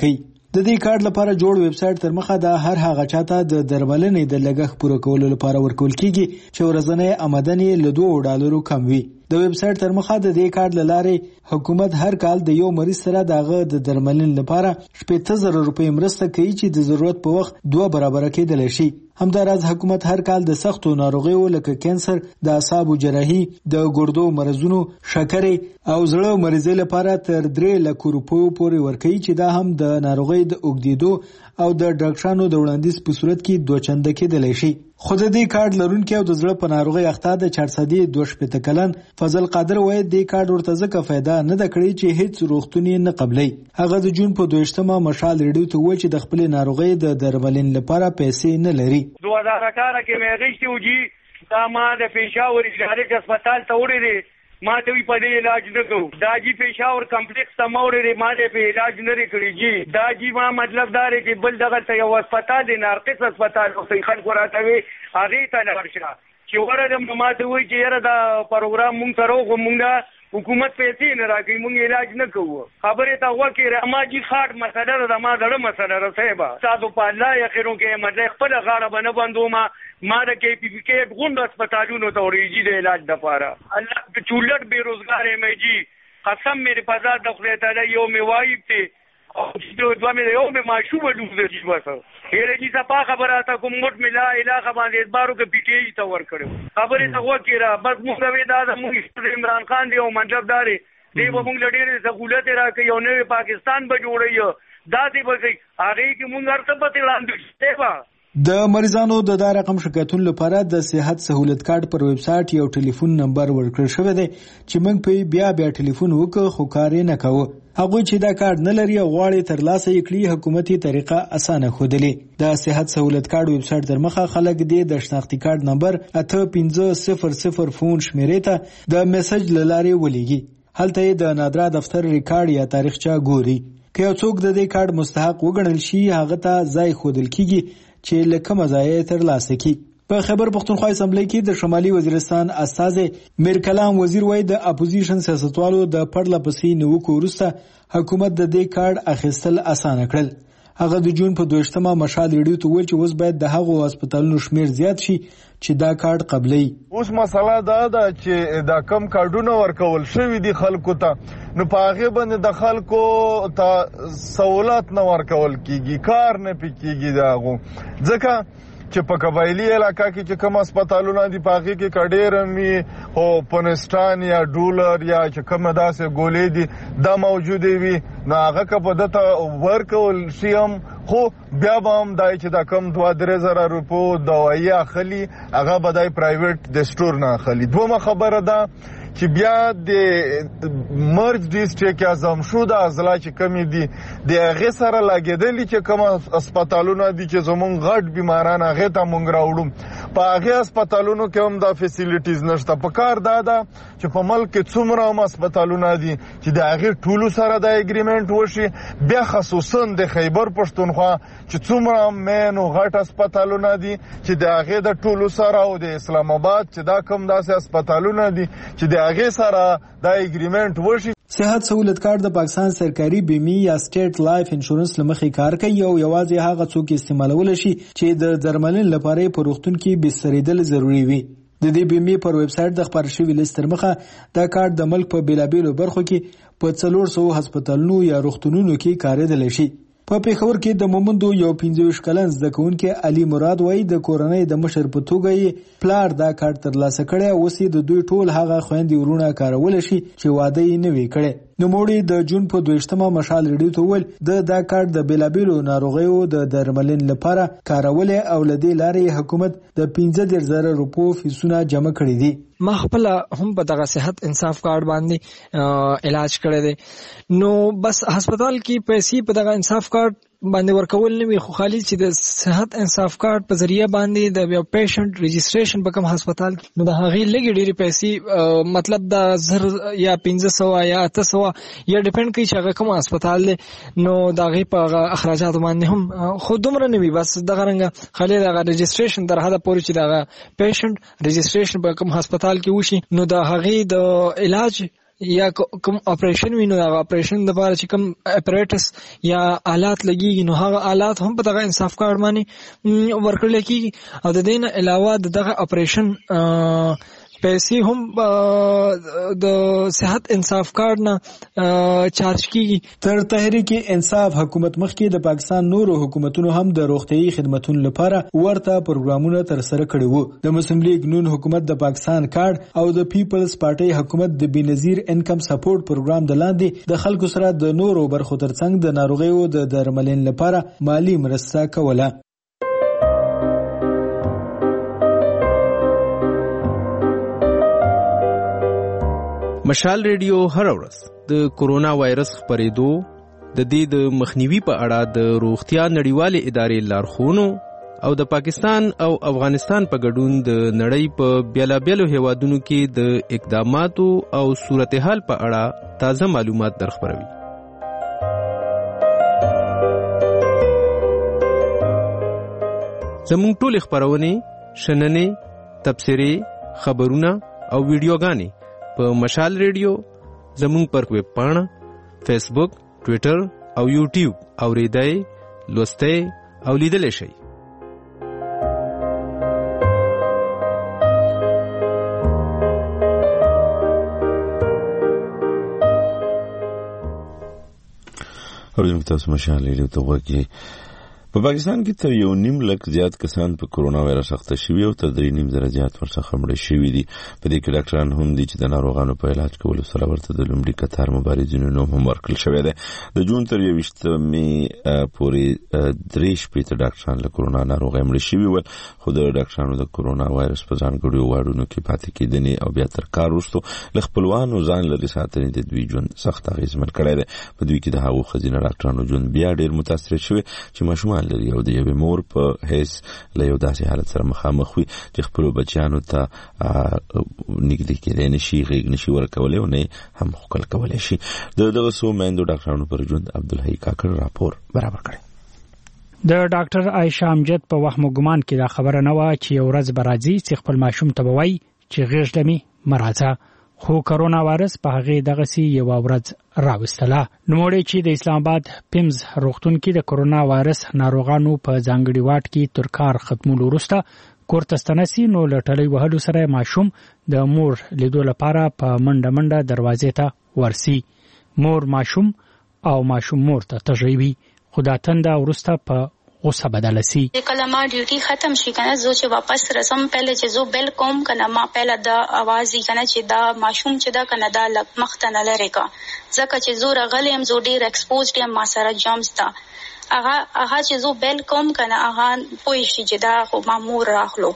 د دې کارت لپاره جوړ ویب سټ تر مخه د هر هغه چاته د درملنې د لګښت پوره کولو لپاره ورکول کیږي چې ورځنی آمدنی له دوه ډالرو کم وي. د ویب سټ تر مخه د دې کارت لاره حکومت هر کال د یو مریض سره دغه د درملنې لپاره شپږ زره روپۍ مرسته کوي چې د ضرورت په وخت دوه برابر کېدل شي. همداراز حکومت هر کال د سختو ناروغیو لکه کینسر، د اعصابو جراحي، د ګردو مرزونو، شکرې او زړه مریضۍ لپاره تر درې لک روپیو پورې ورکوي چې دا هم د ناروغۍ د اوږدېدو او د ډاکټرانو د وړاندیز په صورت کې دوه چنده کېدلی شي. خو د دې کارت لرونکي او د زړه په ناروغۍ اخته د چارصدي دوه شپېته کلن فضل قادر وایي دې کارت ورته ځکه فایده نه ده کړې چې هیڅ روغتون یې نه قبلوي. هغه د جون په دویشتمه مشال ریډیو ته وایي چې د خپلې ناروغۍ د درملنې لپاره پیسې نه لري. دوه هزار اٹھارہ کې مې غوښتي و چې دا ما د پېښور ادارې هسپتال ته وړی دی، ما ته وی په دې علاج نه کوو. دا جی پېښور کمپلیکس ته ما وړی دی، ما دې په علاج نه لري کړی جی. دا جی ما مطلب دا دی چې بل دغه ته یو هسپتال دی، نارقص هسپتال او څنګه خلکو راته وی هغه ته نه ورشه چې ورته ما ته وی چې یاره دا پروګرام مونږ سره وو، مونږ حکومت پیسې نه راکوي، مونږ علاج نه کوو. خبره ته وکړه ما جی خاط مسله ده، ما دړه مسله ده صاحب. تاسو په الله یقینو کې مطلب خپل غاړه باندې بندو ما ما د کې پی پی کې غونډه هسپتالونو ته ورېږي د علاج لپاره. الله د چولټ بیروزګار مې جی قسم مې په ذات د خدای تعالی یو مې وایب ته او چې دوه مې یو مې ماشومه ډوب دي بس. هر کی صفه خبره تا کوم موټ ملا علاقه باندې اعتبارو کې پی ټی ته ور کړو. خبره ته وکړه بس موږ وې دا د موږ عمران خان دی او مطلب داري دی به موږ لډېر سہولت راکې یو نوې پاکستان به جوړي دا دی به هغه کې موږ ارته پته لاندې دی. د مریضانو د دا رقم شکایتونو لپاره د صحت سہولت کارت پر ویب سټ یو ټلیفون نمبر ورکړل شوی دی چې موږ په بیا بیا ټلیفون وکړو خو کار نه کوو. هغه چې دا کارت نه لري او غواړي ترلاسه یې کړي حکومتي طریقه اسانه خودلې. د صحت سہولت کارت ویب سټ تر مخه خلک د شناختی کارت نمبر اته پنځه صفر صفر فون شمیرې ته د میسج لارې ولېږي. هلته د نادرا دفتر ریکارډ یا تاریخچه ګوري. که یو څوک د دې کارت مستحق وګڼل شي هغه ته ځای خودل کیږي چې لکه مزایای ترلاسه کی. په خیبر پښتونخوا اسمبلی کې د شمالي وزیرستان استازي میر کلام وزیر وایي د اپوزیشن سیاستوالو د پړله پسې نیوکو وروسته حکومت د دې کارت اخیستل اسانه کړل. هغه د جون په دویشتمه مشال ریډیو ته ویل چې اوس باید د هغو هسپتالونو شمیر زیات شي چې دا کارت قبلي. اوس مسله دا ده چې دا کم کارډونه ورکول شوی دي خلکو ته، نو په هغه باندې د خلکو ته سہولت نه ورکول کیږي، کار نه پکېږي داغو. ځکه چې په قبایلی علاقہ کې چې کوم هسپتالونه دي په هغه کې کډېرمي او پونستان یا ډولر یا چې کوم داسې ګولې دي دا موجود وي، نو هغه که په دته ورکول شي هم خو بیا به هم دای چې دا کم دوه درې زره روپو دوایي اخلي هغه به دای پرایویټ د سټور نه اخلي. دومره خبره ده چې بیا د مرج ډیسټریکټ اعظم شو د اضلاع چې کمی دي د هغې سره لګېدلي چې کوم هسپتالونه دي چې زمونږ غټ بیماران هغې ته مونږ راوړو، په هغې هسپتالونو کې هم دا فیسیلیټیز نشته. په کار دا ده چې په ملک کې څومره هم هسپتالونه دي چې د هغې ټولو سره د اګریمنټ وشي، بیا خصوصا د خیبر پښتونخوا چې څومره هم مین او غټ هسپتالونه دي چې د هغې د ټولو سره او د اسلام آباد چې دا کوم داسې هسپتالونه دي چې د هغې سره دا اګریمنټ وشي. صحت سہولت کارت د پاکستان سرکاري بیمه یا سټیټ لایف انشورنس لمخې کار کوي او یوازې هغه څوک استعمالول شي چې د درملنې لپاره په روغتون کې بسترېدل ضروری وي. د دې بیمې پر ویب سټ د خبر شوی لیست تر مخه دا کارت د ملک په بیلابیلو برخو کې په څلور سوه هسپتالونو یا روغتونونو کې کارېدلی شي. په پېښور کې د مومندو یو پنځه ویشت کلن زده کوونکی علي مراد وایي د کورنۍ د مشر په توګه یې پلار دا کارت ترلاسه کړی، اوس یې د دوی ټول هغه خویندې ورونه کارولی شي چې واده یې نه وي کړی. نوموړي د جون په دویشتمه مشال ریډیو ته وویل د دا کارت د بیلابیلو ناروغیو د درملنې لپاره کارولی او له دې لارې حکومت د پنځه دېرش زره روپو فیسونه جمع کړي دي. ما خپل هم په دغه صحت انصاف کارت باندې علاج کړی دی، نو بس هسپتال کې پیسې په دغه انصاف کارت باندې ورکول نه وي، خو خالي چې د صحت انصاف کارت په ذریعہ باندې د یو پیشنټ رجسټریشن په کوم هسپتال کې نو د هغې لږې ډېرې پیسې مطلب د زر یا پنځه سوه یا اته سوه یا ډیپینډ کوي چې هغه کوم هسپتال دی، نو د هغې په هغه اخراجاتو باندې هم خو دومره نه وي. بس دغه رنګه خالي د هغه رجسټریشن تر حده پورې چې د هغه پیشنټ رجسټریشن په کوم هسپتال کې وشي نو د هغې د علاج یا کوم اپریشن وینو دا اپریشن د لپاره چې کوم اپریټس یا آلات لګیږي نو هغه آلات هم په دغه انصاف کارت باندې ورکړل کیږي او د دې نه علاوه دغه اپریشن پیسې هم د صحت انصاف کارت نه چارج کیږي. تر تحریک انصاف حکومت مخکې د پاکستان نورو حکومتونو هم د روغتيایي خدماتو لپاره ورته پروګرامونه تر سره کړي وو. د مسلم لیگ نون حکومت د پاکستان کارت او د پیپلز پارټي حکومت د بنظیر انکم سپورټ پروګرام د لاندې د خلکو سره د نورو برخو ترڅنګ د ناروغیو د درملنې لپاره مالی مرسته کوله. مشال ریډیو هر ورځ د کورونا وایرس خپرېدو د دې د مخنیوي په اړه د روغتیا نړیوالې ادارې لارښوونو او د پاکستان او افغانستان په ګډون د نړۍ په بیلابیلو هیوادونو کې د اقداماتو او صورتحال په اړه تازه معلومات درخبروي. زموږ ټولې خپرونې، شننې، تبصرې، خبرونه او ویډیوګانې په مشال ریډیو زموږ پر ویب پاڼه، فیسبوک، ټویټر او یوټیوب اوریدای، لوستای او لیدلی شئ. اورم تاسو مشال ریډیو ته وګورئ. په پاکستان کې تر یو نیم لک زیات کسان په کورونا وایرس اخته شوي او تر درې نیم زره زیات ورڅخه مړه شوي دي. په دې کې ډاکټران هم دي چې د ناروغانو په علاج کولو سره ورته د لومړي کتار مبارزینو نوم هم ورکړل شوی دی. د جون تر یوویشتمې پورې درې شپېته ډاکټران له کورونا ناروغۍ مړه شوي ول، خو د ډاکټرانو د کورونا وایرس په ځانګړو واډونو کې پاتې کېدنې او بیا تر کار وروسته له خپلوانو ځان لرې ساتنې د دوی ژوند سخت اغېزمن کړی دی. په دوی کې د هغو ښځینه ډاکټرانو ژوند بیا ډېر متاثر شوی چې ماشومان لري او د یوې مور په حیث له یو داسې حالت سره مخامخ وي چې خپلو بچیانو ته نږدې کېدی نشي، غېږ نشي ورکولی او نه هم ښکل کولی شي. د دغه څو میندو ډاکټرانو پر ژوند عبدالحی کاکړ راپور برابر کړی. د ډاکټر عایشه امجد په وهم او ګمان کې دا خبره نه وه چې یو ورځ به راځي چې خپل ماشوم ته به وایي چې غېږ ته مې مه راځه، خو کرونا وایرس په هغې دغسې یوه ورځ راوستله. نوموړی چې د اسلام آباد پیمز روغتون کې د کرونا وایرس ناروغانو په ځانګړي واټ کې تر کار ختمولو وروسته کور ته ستنه سي، نو له ټلۍ وهلو سره ماشوم د مور لیدو لپاره په منډه منډه دروازې ته ورسي. مور ماشوم او ماشوم مور ته تږی وي، خو دا تنده وروسته په غصه بدل سی. کله ما ډیوټي ختم شي کنه زه چې واپس رسم پهله چې زه بل کوم کنه ما پهله دا आवाज یې کنه چې دا ماشوم چې دا کنه دا لک مخته نه لری کا ځکه چې زه غلیم زه ډیر ایکسپوزډ یم ما سره جامز تا هغه هغه چې زه بل کوم کنه هغه پوي شي چې دا خو ما مور راخلو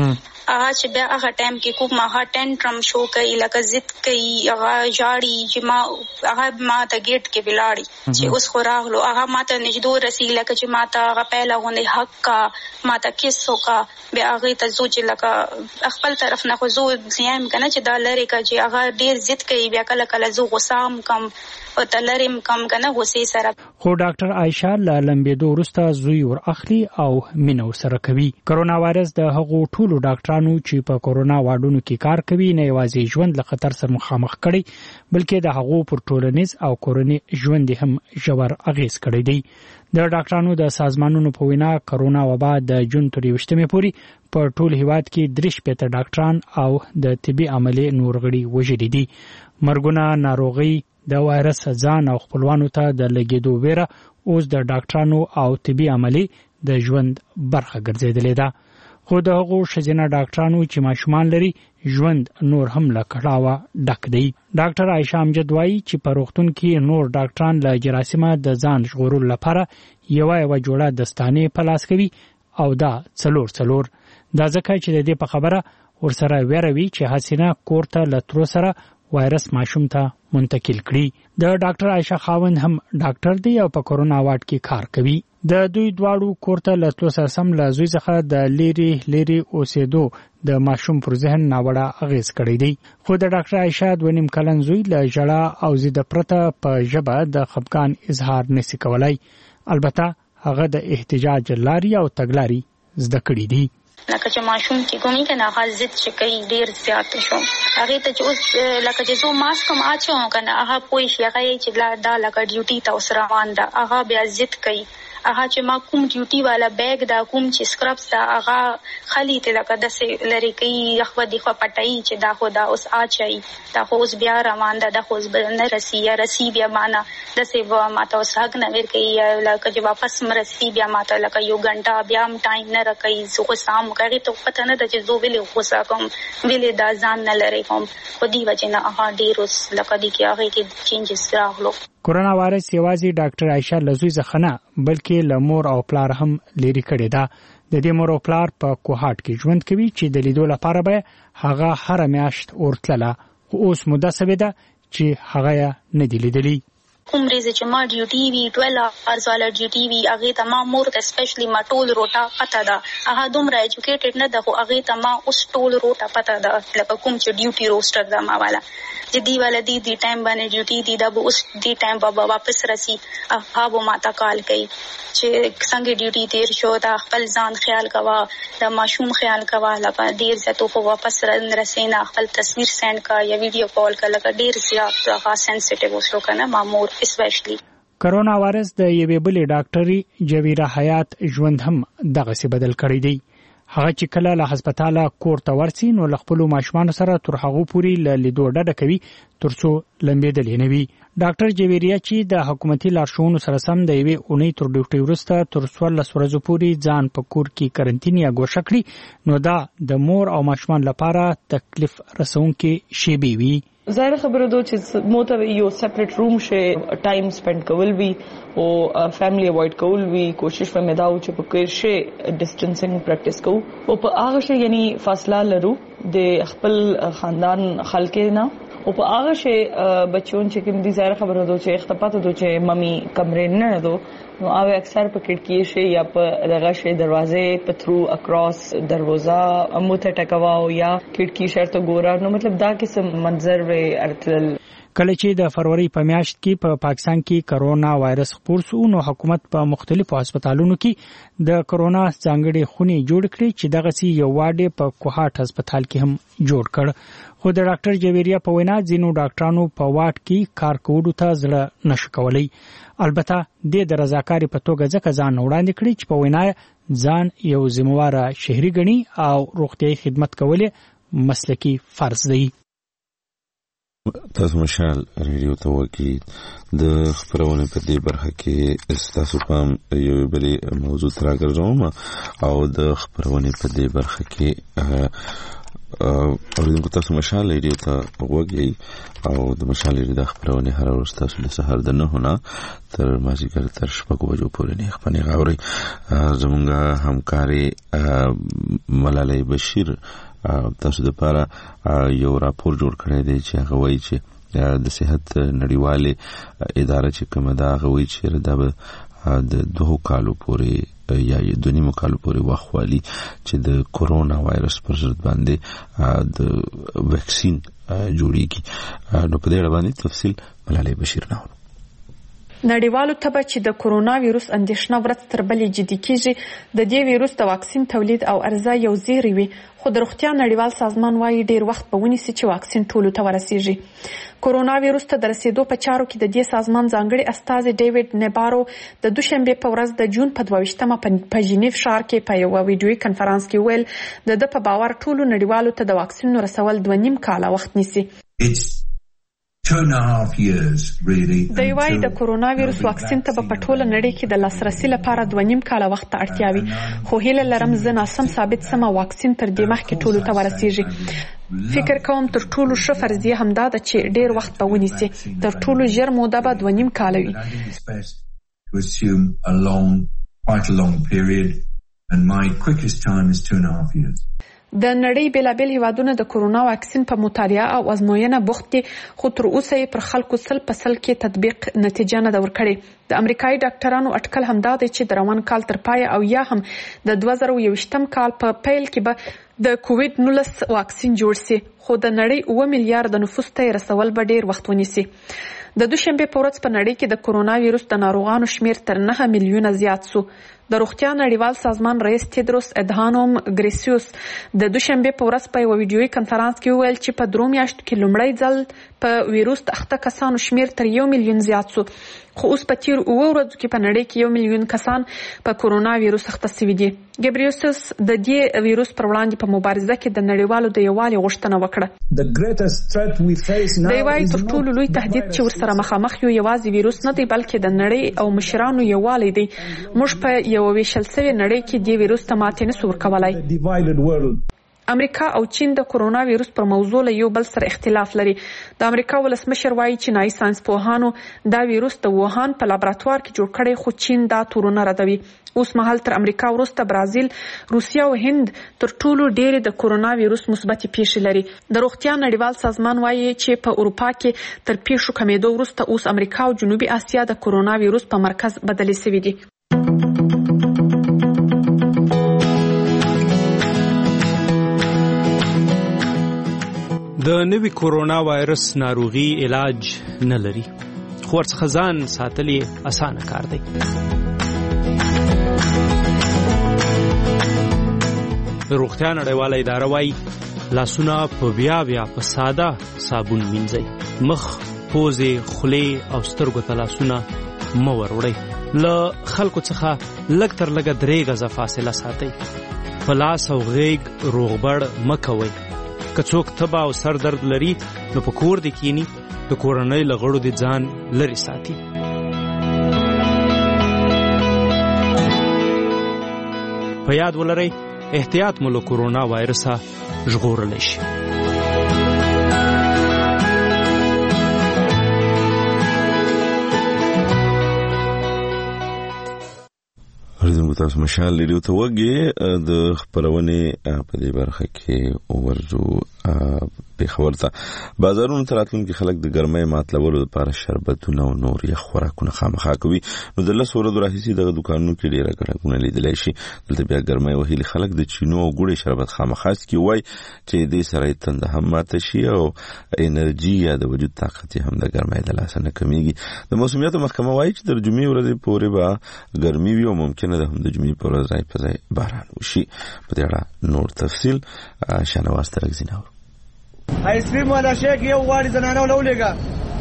هغه چې بیا هغه ټایم کې کوم ما ټنټرم شو کوي لکه ضد کوي هغه جاړي چې ما هغه ما ته گیټ کې بلاړي چې اوس خو راغلو هغه ما ته نږدې رسي لکه چې ما ته هغه پهله غونې حق کا ما ته کیسو کا بیا هغه ته زو چې لکه خپل طرف نه خو زو زیام کنه چې دا لری کا چې هغه ډیر ضد کوي بیا کله کله زو غصام کم او تلریم کم کنه غصې سره. خو ډاکټر عایشه له لمبېدو وروسته زوی ور اخلي او مینه ورسره کوي. کرونا وایرس د هغو ټولو ډاکټرانو چې په کرونا واډونو کې کار کوي نه یوازې ژوند له خطر سره مخامخ کړي بلکې د هغو پر ټولنیز او کورنی ژوند هم ژور اغیز کړی دی. د ډاکټرانو د سازمانونو په وینا کرونا وبا د جون تر یوویشتمې پورې په ټول هیواد کې درې شپېته ډاکټران او د طبي عملي نور غړي وژلي دي. مرګونه، ناروغي، د وایرس ځان او خپلوانو ته د لګیدو ویره اوس د ډاکټرانو او طبي عملي د ژوند برخه ګرځېدلې ده. خو د هغو ښځینه ډاکټرانو چې ماشومان لري ژوند نور هم له کړاوه ډک دی. ډاکټر عایشه امجد وایي چې په روغتون کې نور ډاکټران له جراثیمه د ځان ژغورلو لپاره یوه یوه جوړه دستانې په لاس کوي او دا څلور څلور دا ځکه چې د دې په خبره ورسره ویره وي چې حسینه کور ته له ترو سره وایرس ماشوم ته منتقل کړي. د ډاکټر عایشه خاوند هم ډاکټر دی او په کرونا واټ کې کار کوي. د دوی دواړو کور ته له تلو سره سم له زوی څخه د لیري لیري اوسېدو د ماشوم پر ذهن ناوړه اغیز کړی دی. خو د ډاکټر عایشه دوه نیم کلن زوی له ژړا او ضد پرته په ژبه د خفګان اظهار نشي کولای. البته هغه د احتجاج لاري او تګلاري زده کړې دي. لکه چې ماشوم کې کومي کنه هغه ضد چې کوي ډیر زیات شو هغه ته چې اوس لکه چې زه ماسک هم اچوم کنه هغه پوي شي هغه چې دا لکه ډیوټي ته اوس روان ده هغه بیا ضد کوي هغه چې ما کوم ډیوټي والا بیگ دا کوم چې سکربس دا هغه خلی ته لکه د لری کوي خو د خو پټای چې دا خو دا اوس اچي دا خو اوس بیا روان ده د خو اوس نه رسی یا رسی بیا معنا د سی و ماته اوس هغه نه ور کوي لکه چې واپس مرسي بیا ماته لکه یو غنټه بیا هم ټایم نه راکوي زه خو سام کوي ته پته نه د چې زه ویلې خو سا کوم ویلې دا ځان نه لري کوم خو دی وجه نه هغه ډیر اوس لکه دی کې هغه کې چینجز راغلو. کورونا وایرس یوازې ډاکټر عائشه لزوی زخنه بلکې لمور او پلار هم لري کړی دا د دې مور او پلار په کوهاټ کې ژوند کوي چې د لیدو لپاره به هغه هر میاشت اورتله خو اوس موده سوي ده چې هغه نه دی لیدلی. کوم ریزه چې ما ډیوټي وی دوه اورز والا ډیوټي وی هغه ته ما مور ته سپیشلی ما ټول روټا پتا ده هغه دومره ایجوکیټډ نه ده خو هغه ته ما اوس ټول روټا پتا ده لکه کوم چې ډیوټي روستر ده ما والا چې دی والا دی دی ټایم باندې ډیوټي دی دا اوس دی ټایم بابا واپس رسی هغه ما تا کال کوي چې څنګه ډیوټي تیر شو دا خپل ځان خیال کوا دا ماشوم خیال کوا لکه ډیر زته خو واپس رسینا خپل تصویر سند کا یا ویډیو کال کا لکه ډیر زیات هغه سنسټیو وسلو کنه مامور اسپیشلی. کرونا وایرس د یوې بلې ډاکټري جویرا حیات ژوند هم دغه څه بدل کړی دی. هغه چې کله له هسپتاله کور ته ورسي نو له خپل ماشومان سره تر هغه پوري له لیدو ډډه کوي ترڅو لمبېدل نه وي. ډاکټر جویریا چې د حکومتي لارښوونو سره سم د یوې اونۍ تر ډیوټي وروسته تر څوارلس ورځو پوري ځان په کور کې کرنټین یا ګوښه کړي نو دا د مور او ماشومان لپاره تکلیف رسونکي شی وي. ظاهر خبره ده چې موته یو سپریټ روم شه ټایم سپند کول وی او فیملی اوایډ کول وی کوشش و مداو چې په کیر شه ډیسټنسینګ پریکټیس کو او په هغه شه یعنی فاصله لرو د خپل خاندان خلک نه او په هغه شه بچون چې کوم دي ظاهر خبره ده چې اختپاته ده چې مامي کمرې نه ده نو هغه اکثر په کړکۍ شه یا په دغه شه دروازه په تھرو اکراس دروازه موته ټکواو یا کړکۍ شرط ګورا نو مطلب دا قسم منظر ارتل. کله چې د فروری په میاشت کې په پا پاکستان کې کرونا وایرس خپور شو نو حکومت په مختلفو هسپتالونو کې د کرونا ځانګړي خونې جوړ کړې چې دغه سي یو واډه په کوهاټ هسپتال کې هم جوړ کړ خو د ډاکټر جویریا په وینا ځینو ډاکټرانو په واډ کې کار کولو ته ځړه نشو کولی. البته د رضاکاري په توګه ځکه ځان وړاندې کړی چې په وینا ځان یو ذمہوار شهري ګڼي او روغتيایي خدمت کول مسلکي فرض دی. تاسو مشال ریډیو ته وکی د خبرونه په دې برخه کې تاسو پام یو بلې موضوع تر راګرځوم او د خبرونه په دې برخه کې اوریدونکو تاسو مشال ریډیو ته وکی او د مشال ریډیو د خبرونه هر ورځ تاسو د سحر د نه هونه تر مازیګر تر شپږ بجو پورې نه خپنه غاوري زمونږه همکاري ملالۍ بشیر تاسو د پاره یو راپور جوړ کړی دی چې هغه وایي چې د صحت نړیواله اداره چې کومه دا هغه وایي چې دا د دوه کالو پورې یا د نیمو کالو پورې وخوالي چې د کورونا وایرس پر ضد باندې د ویکسین جوړیږي. نو په دې اړه باندې تفصیل ملالۍ بشیر نه نړیوالو ته چې د کورونا وایرس اندېښنه ورځ تر بلې جدي کیږي د دې وایرس د واکسین تولید او ارزه یو زیری وي خو د روغتیا نړیوال سازمان وايي ډیر وخت به ونیسي چې واکسین ټولو ته ورسیږي. کورونا وایرس ته د رسیدو په چارو کې د دې سازمان ځانګړي استازي ډیوډ نیبارو د دوشنبه په ورځ د جون په دوه په ژنیف ښار کې په یو ویډیوي کنفرانس کې ویل د د په باور ټولو نړیوالو ته د واکسین رسول دوه نیم کال وخت نیسي. two and a half years really. د یوای د کورونا وایرس واکسین ته په ټوله نړۍ کې د لاسرسي لپاره دوه نیم کال وخت ته اړتیا وي خو هیله لرم زه ناسم ثابت سم واکسین تر دې مخکې ټولو ته ورسیږي. فکر کوم تر ټولو ښه فرضیه همدا ده چې ډیر وخت به ونیسي تر ټولو ژر موده به دوه نیم کال وي. To assume a long, quite a long period and my quickest time is two and a half years. د نړۍ بیلابیل هیوادونه د کورونا واکسین په مطالعه او ازموینه بوخت دي خو تر اوسه یې پر خلکو سل په سل کې تطبیق نتیجه نه ده ورکړې. د امریکایي ډاکټرانو اټکل همدا دی چې د روان کال تر پای او یا هم د دوه زره یوویشتم کال په پیل کې به د کووډ نولس واکسین جوړ شي خو د نړۍ اوه میلیارډ نفوس ته رسول به ډیر وخت ونیسي. د دوشنبه په ورځ په نړۍ کې د کورونا وایرس د ناروغانو شمیر تر نه میلیونه زیات شو. د روغتیا نړیوال سازمان رئیس تیدروس ادهانوم ګریسیوس د دوشنبه په ورځ په یو ویډیويي کنفرانس کې وویل چې په درو میاشتو کې لومړی ځل په ویروس اخته کسانو شمیر تر یو میلیون زیات شو، خو اوس په تیر اوه ورځو کې په نړۍ کې یو میلیون کسان په کورونا ویروس اخته شوي دي. ګبریوسس د دې ویروس پر وړاندې په مبارزه کې د نړیوالو د یووالي غوښتنه وکړه. د وايي تر ټولو لوی تهدید چې ورسره مخامخ یو یوازې ویروس نه دی بلکې د نړۍ او مشرانو یووالی دی. موږ په یو ویشل سوي نړۍ کې د ویروس ته ماتې نشو ورکولای. امریکا او چین د کورونا ویروس پر موضوع له یو بل سره اختلاف لري. د امریکا ولسمشر وايي چینایي ساينس پوهانو دا ویروس د ووهان په لابراتوار کې جوړ کړی، خو چین دا تورونه ردوي. اوس مهال تر امریکا وروسته برازیل، روسیا او هند تر ټولو ډېرې د کورونا ویروس مثبتې پیښې لري. د روغتیا نړیوال سازمان وايي چې په اروپا کې تر پیښو کمیدو وروسته اوس امریکا او جنوبي اسیا د کورونا ویروس په مرکز بدلې شوي دي. د نوي کورونا وایرس ناروغي علاج نه لري، خو ورڅخه ځان ساتل یې اسانه کار دی. د روغتیا نړیواله اداره وایي لاسونه په بیا بیا په ساده صابون مینځئ، مخ، پوزې، خولې او سترګو ته لاسونه مه وروړئ. له خلکو څخه لږ تر لږه درې غزه فاصله ساتئ. په لاس او غیږ روغبړ مه کوئ. که څوک تبه او سر درد لري نو په کور دې کینی، د کورنۍ له غړو دې ځان لرې ساتي. په یاد ولرئ احتیاط مو له کورونا وایرسه ژغورلی شي. ورځم تاسو مشال لري ته وګي د خبرونه په دې برخه کې ورجو په خبرته بازارونو تراتلونکو خلک د ګرمۍ ماتلولو لپاره شربتونه او نور یخ خوراکونه خامخا کوي. نو د لس ورځو راهیسې دغه دکانونو کې ډیره ګڼه لیدلای شي. دلته بیا ګرمۍ وهلي خلک د چینو او ګوړې شربت خامخا څکي وای چې دې سره تند هم ماته شي او انرژي یا د وجود طاقت هم د ګرمۍ د لاسه نه کمیږي. د موسمیاتو محکمه وایي چې تر جمعې ورځې پورې به ګرمي وي او ممکنه ده هم د جمعې پر ورځ ځای په ځای باران وشي. په دې اړه نور تفصیل شانواز ترګزیناو. آیسکریم والا شیک یو غواړي زنانه ولولېګا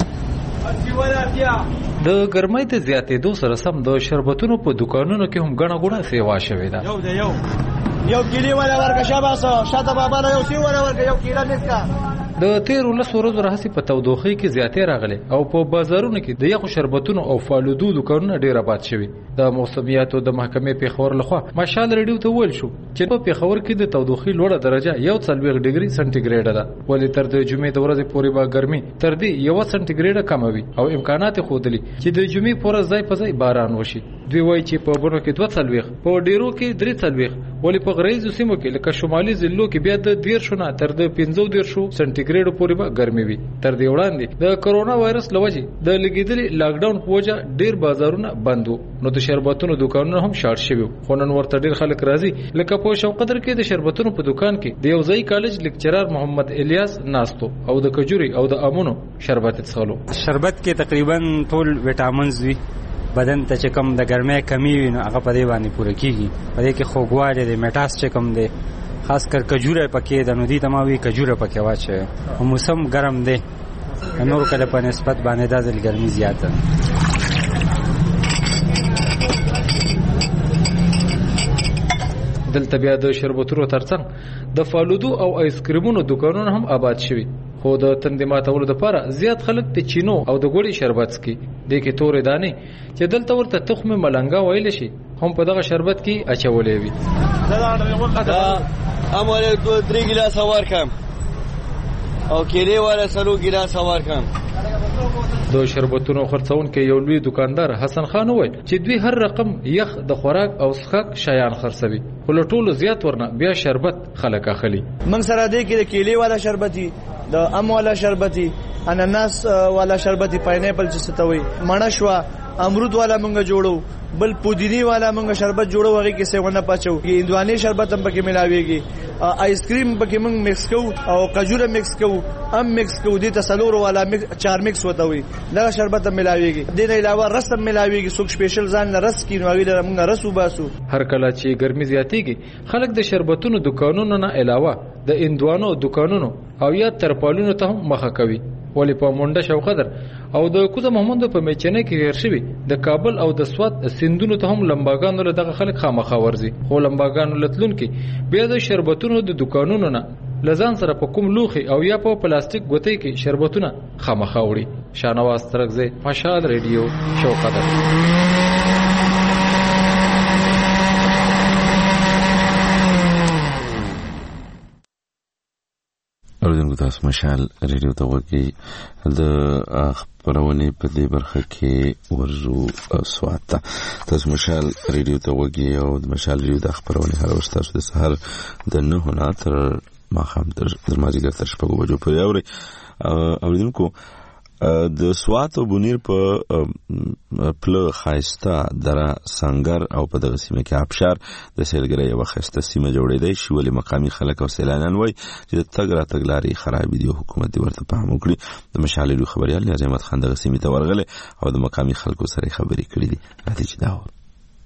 د ګرمۍ د زیاتېدو سره سم د شربتونو په دکانونو کې هم ګڼه ګوڼه سیوا شوې ده. یو د یو یو کیلې والا ورکه شاباسو شاته بابا له یو سی والا ورکه یو کیله مسکا. د تیر ولس ورځو راهسې په تودوخې کې زیاتې راغلي او په بازارونو کې د یخو شربتونو او فالودو دکانونه ډېر آباد شوي. د موسمیاتو د محکمې پیښور لخوا مشال ریډیو ته ویل شو چې په پیښور کې د تودوخې لوړه درجه یو څلوېښت ډیګري سنټیګریډ ده، ولې تر د جمعې د ورځې پورې به ګرمي تر دې یو سنټیګریډ کم وي او امکانات ښودلي چې د جمعې پر ورځ ځای په ځای باران وشي. دوی وایي چې په بڼو کې دوه څلوېښت، په ډیرو کې درې څلوېښت، ولې په غریزو سیمو کې لکه شمالي ضلعو کې بیا د دېرشو نه تر د پنځو دېرشو سنټیګریډو پورې به ګرمي وي. تر دې وړاندې د کرونا وایرس له وجې د لګېدلي لاکډاون په وجه ډېر بازارونه بند وو، نو د شربتونو دکانونه هم شارټ شوي وو. خو نن ورته ډېر خلک راځي. لکه په شوقدر کې د شربتونو په دکان کې د یو ځای کالج لیکچرر محمد الیاس ناستو او د کجوري او د امونو شربت څښلو. شربت کې تقریبا ټول وټامینز وي، بدن ته چې کم د ګرمۍ کمی وي نو هغه په دې باندې پوره کیږي. په دې کې خوږوالی دی، میټاس چې کم دی، خاص کر کجوره پکې د نو دي تماوي کجوره پکې واچي. او موسم ګرم دی، نور کله په نسبت باندې د ځل ګرمي زیاته. دلته بیا د شربتونو ترڅنګ د فالودو او آیسکریمونو دکانونه هم آباد شوي، خو د تندې ماتولو لپاره زیات خلک د چینو او د ګوړې شربت څکي. دې کې تورې دانې چې دلته ورته تخم ملنګا ویل شي هم په دغه شربت کې اچولې وي. دا امره دوه درې ګیلاس ورکم او کېلې والا سلو ګیلاس ورکم. د شربتونو خرڅونکو یو لوی دکاندار حسن خان وویل چې دوی هر رقم یخ د خوراک او څښاک شیان خرڅوي، خو له ټولو زیات ورنه بیا شربت خلک اخلي. موږ سره دې کې د کېلې والا شربتي، د ام والا شربتي، اناناس والا شربتي، پاینیپل چې ستوي، مڼه شوه، امرود والا مونږ جوړو، بل پودینی والا مونږ شربت جوړو، هغه کې سیونه پچو، هندواني شربت هم پکې ملاويږي، آیس کریم پکې مونږ مکس کوو او قجوره مکس کوو، ام مکس کوو، دي تسلور والا چار مکس وته وي، دا شربت هم ملاويږي. د دې علاوه رس هم ملاويږي، څوک سپیشل ځان رس کې نو هغه مونږ رس وباسو. هر کله چې ګرمي زیاتېږي خلک د شربتونو دکانونو نه علاوه د اندوانو دکانونو او یا ترپالونو ته هم مخه کوي. ولی په مونډه شو قدر او د کوزه محمد په میچنه کې غیر شوی د کابل او د سوات سندونو ته هم لمباګانو له دغه خلک خامخا ورزي. خو لمباګانو لتلون کې بیا د شربتونو د دکانونو نه لزان سره په کوم لوخي او یا په پلاستیک ګوتې کې شربتونه خامخا وړي. شانواز ترغزه، مشال ریډیو، شو قدر. اوریدونکو تاسو مشال ریډیو ته وګورئ. د خبرونې په دې برخه کې ورزو سوات ته تاسو مشال ریډیو ته وګورئ او د مشال ریډیو د خبرونې هر وخت تاسو د سحر د نه نه تر ماښام تر مازیګر تر شپږو بجو پورې اورئ. اوریدونکو د سوات او بونیر په پله خایسته دره سنگر او په دغه سیمه کې آبشار د سیلګرۍ یوه ښایسته سیمه جوړېدی شي، ولې مقامي خلک او سیلانیان وایي چې د تګ راتګ لارې خرابې دي او حکومت دې ورته پام وکړي. د مشال ریډیو خبریال نیاز احمد خان دغه سیمې ته ورغلی او د مقامي خلکو سره خبرې کړې دي. راځئ چې دا وو.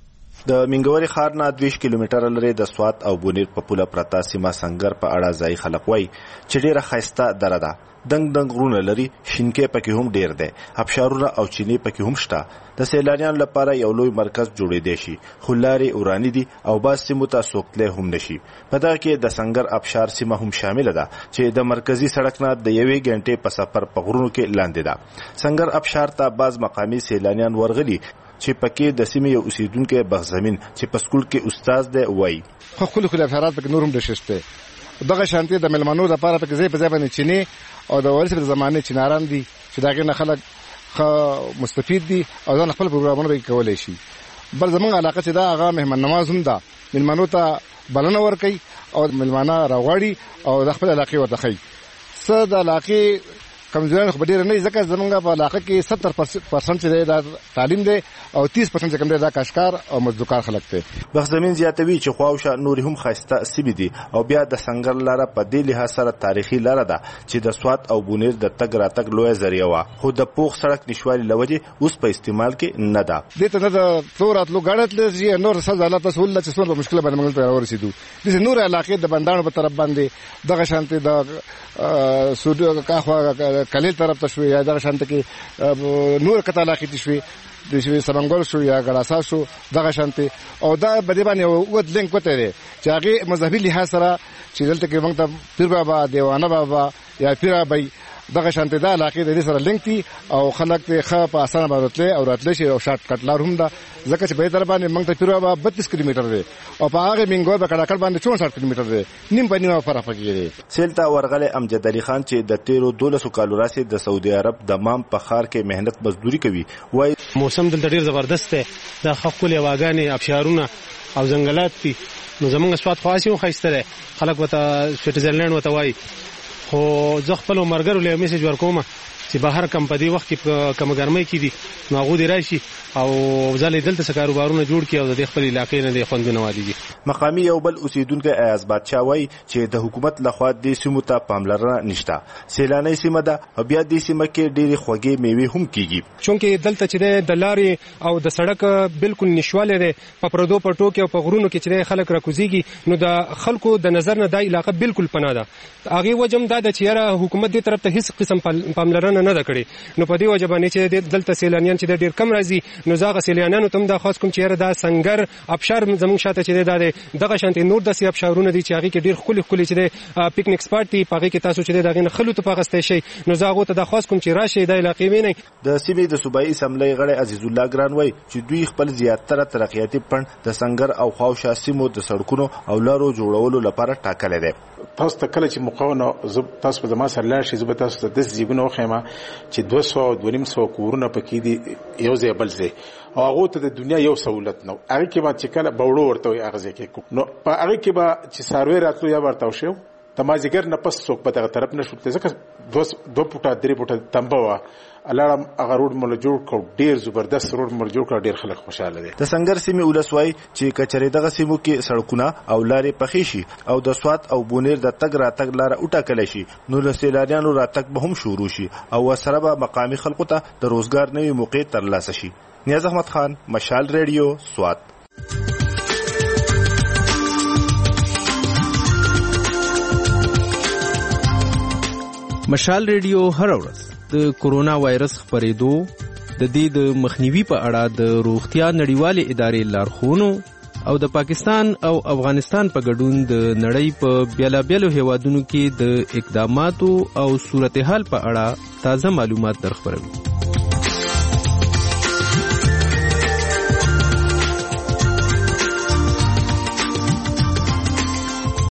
د منګوري ښار نه دویش کیلومتره لري د سوات او بونیر په پوله پرتا سیمه سنگر په اړه ځای خلک وایي چې ډیره ښایسته دره ده، دنګ دنګ غرونه لري، شینکې پکې هم ډیر دی، ابشارونه او چینې پکې هم شته. د سیلانیانو لپاره یو لوی مرکز جوړېدی شي، خو لارې ورانې دي او بعض سیمو ته څوک تللی هم نشي. په دغه کې د سنگر ابشار سیمه هم شامله ده چې د مرکزي سړک نه د یوې غنټې په سفر په غرونو کې لاندې ده. سنگر ابشار ته بعض مقامي سیلانیان ورغلي چې پکې د سیمې یو اوسیدونکی بغزمین چې په سکول کې استاد دی وایي خو خپل خپل افراد پکې نور هم دشته. دغه شانتي د ملمنو لپاره پکې ځای په ځای باندې چینی او د ورسې د زمانه چیناران دي چې داګه نه خلک خو مستفید دي او ځان خپل پروګرامونه به کولای شي. بل زمونږ علاقه چې دا هغه مهمان نواز هم ده، ملمنو ته بلنه ورکوي او ملمانه راغواړي او د خپل علاقې ورته ښیي. څه د علاقې کمزوران خو ډېر نه ځکه زمونږ په علاقه کې ستر پرسنټ چې دا تعلیم دی او تیس پرسنټ کم دی دا کاشکار او مزدورکار خلک دي. بغزمین زیاتوي چې خواوشه نور هم خاسته سیمې دي او بیا د سنگر لاره په دې لحاظ سره تاریخي لاره ده چې د سوات او بونیر د تګ راتګ لوی ذریعہ و، خو د پوخ سړک نشوالي لوجه اوس په استعمال کې نه ده. دې ته نه د تورات لو غړت لږه نور څه حالات سهول چې څونه مشکل باندې موږ ته ورسېدو. د نور علاقې د بندانو په طرف باندې دغه شانتي د سودو کاخوا کلیل طرف ته شوی یا دغه شانته کې نور کته علاقې ته شوی د شوی سرنګول شو یا ګړاسا شو دغه شانته او دا بده باندې ود لینک وته دی چې هغه مذهبي لحاظ سره چې دلته کې موږ ته پیر بابا دیوانه بابا یا پیر ابي دغه شانته دا علاقې د دې سره لینک دي او خلک ته ښه په اسانه باندې او راتلی شي او شارټ کټ لار هم ده ځکه چې به در باندې موږ ته پیر بابا بتیس کیلومتر دی او په هغه منګور په کډاکړ باندې چونسठ کیلومتر دی، نیم په نیمه فرق پکې دی. سیلتا ورغله امجد علي خان چې د تیرو دولسو کالو راځي د سعودي عرب د مام په خار کې مهنت مزدوري کوي. وای موسم دلته ډیر زبردست دی، د خپل واګانې ابشارونه او ځنګلات دي. نو زمونږ سواد خاصي او خاصه ده، خلک وته سویټزرلند وته وای، خو زه خپل مرګرو له میسج ورکوم چې بهر کم په دې وخت کې کم ګرمۍ کې دي نو هغه دی راشي او ځلې دلته څه کاروبارونه جوړ کړي او د خپل علاقې نه د خوندونه والي. مقامي یو بل اوسیدونکو ایاز بادشاه وای چې د حکومت لخوا د سیمو ته پاملرنه نشته، سیلاني سیمه ده او بیا د سیمه کې ډېری خوږې میوې هم کیږي. چونکې دلته چې د لارې او د سړک بالکل نشواله ده په پردو پټو کې او په غرونو کې چې خلک راکوزيږي نو د خلکو د نظر نه د علاقې بالکل پناه ده. هغه وجم دا د چیرې حکومت دې طرف ته هیڅ قسم پاملرنه نه ده کړې. نو په دې وجه باندې چې دلته سیلانیان چې ډېر کم راځي نو زاغه سیلانیانو تم دا خاص کوم چې دا سنگر ابشار زموږ شاته چې دا دغه شانتي نور د سی ابشارونه دي چې هغه کې ډېر خولي خولي چې پکنیک سپاټ دي پغه کې تاسو چې دغه نه خلوت پغسته شي نو زاغه ته د خاص کوم چې راشي د علاقې ویني. د سیمې د صوبایي اسمبلی غړی عزیز الله ګران وای چې دوی خپل زیاتره ترقیاتي پند د سنگر او خواوشا سیمو د سړکونو او لارو جوړولو لپاره ټاکل دي. تاسو ته کله چې مقاونه زب تاسو په ما سره لاړ شي زب تاسو د دې ځګونو خیمه چې دوه سوه دوه نیم سوه کورونه پکې دي یو ځای بل ځای او هغه ته د دنیا یو سہولت نو هغه کې به چې کله بوړو ورته هغه ځای کې نو په هغه کې به چې سروې راتلو یا ورته شو د مازیګر نه پس څوک په دغه طرف نشو ته ځکه دوه پټه درې پټه تمبه وه الاړم هغه روډ مله جوړ کړ ډیر زبردست روډ مله جوړ کړ ډیر خلک خوشاله دي. د سنگر سیمې ولسوای چې کچره دغه سیمو کې سړکونه او لارې پخې شي او د سوات او بونیر د تګ راتګ لار وټاکل شي نو له سیلانیانو راتګ به هم شروع شي او سره به مقامی خلکو ته د روزګار نوې موقع ترلاسه شي. نیاز احمد خان، مشال ریډیو، سوات. مشال ریډیو هر ورځ د کورونا وایرس خپرېدو د دې د مخنیوي په اړه د روغتیا نړیوالې ادارې لارښوونو او د پاکستان او افغانستان په ګډون د نړۍ په بیلابیلو هیوادونو کې د اقداماتو او صورتحال په اړه تازه معلومات درخبروي.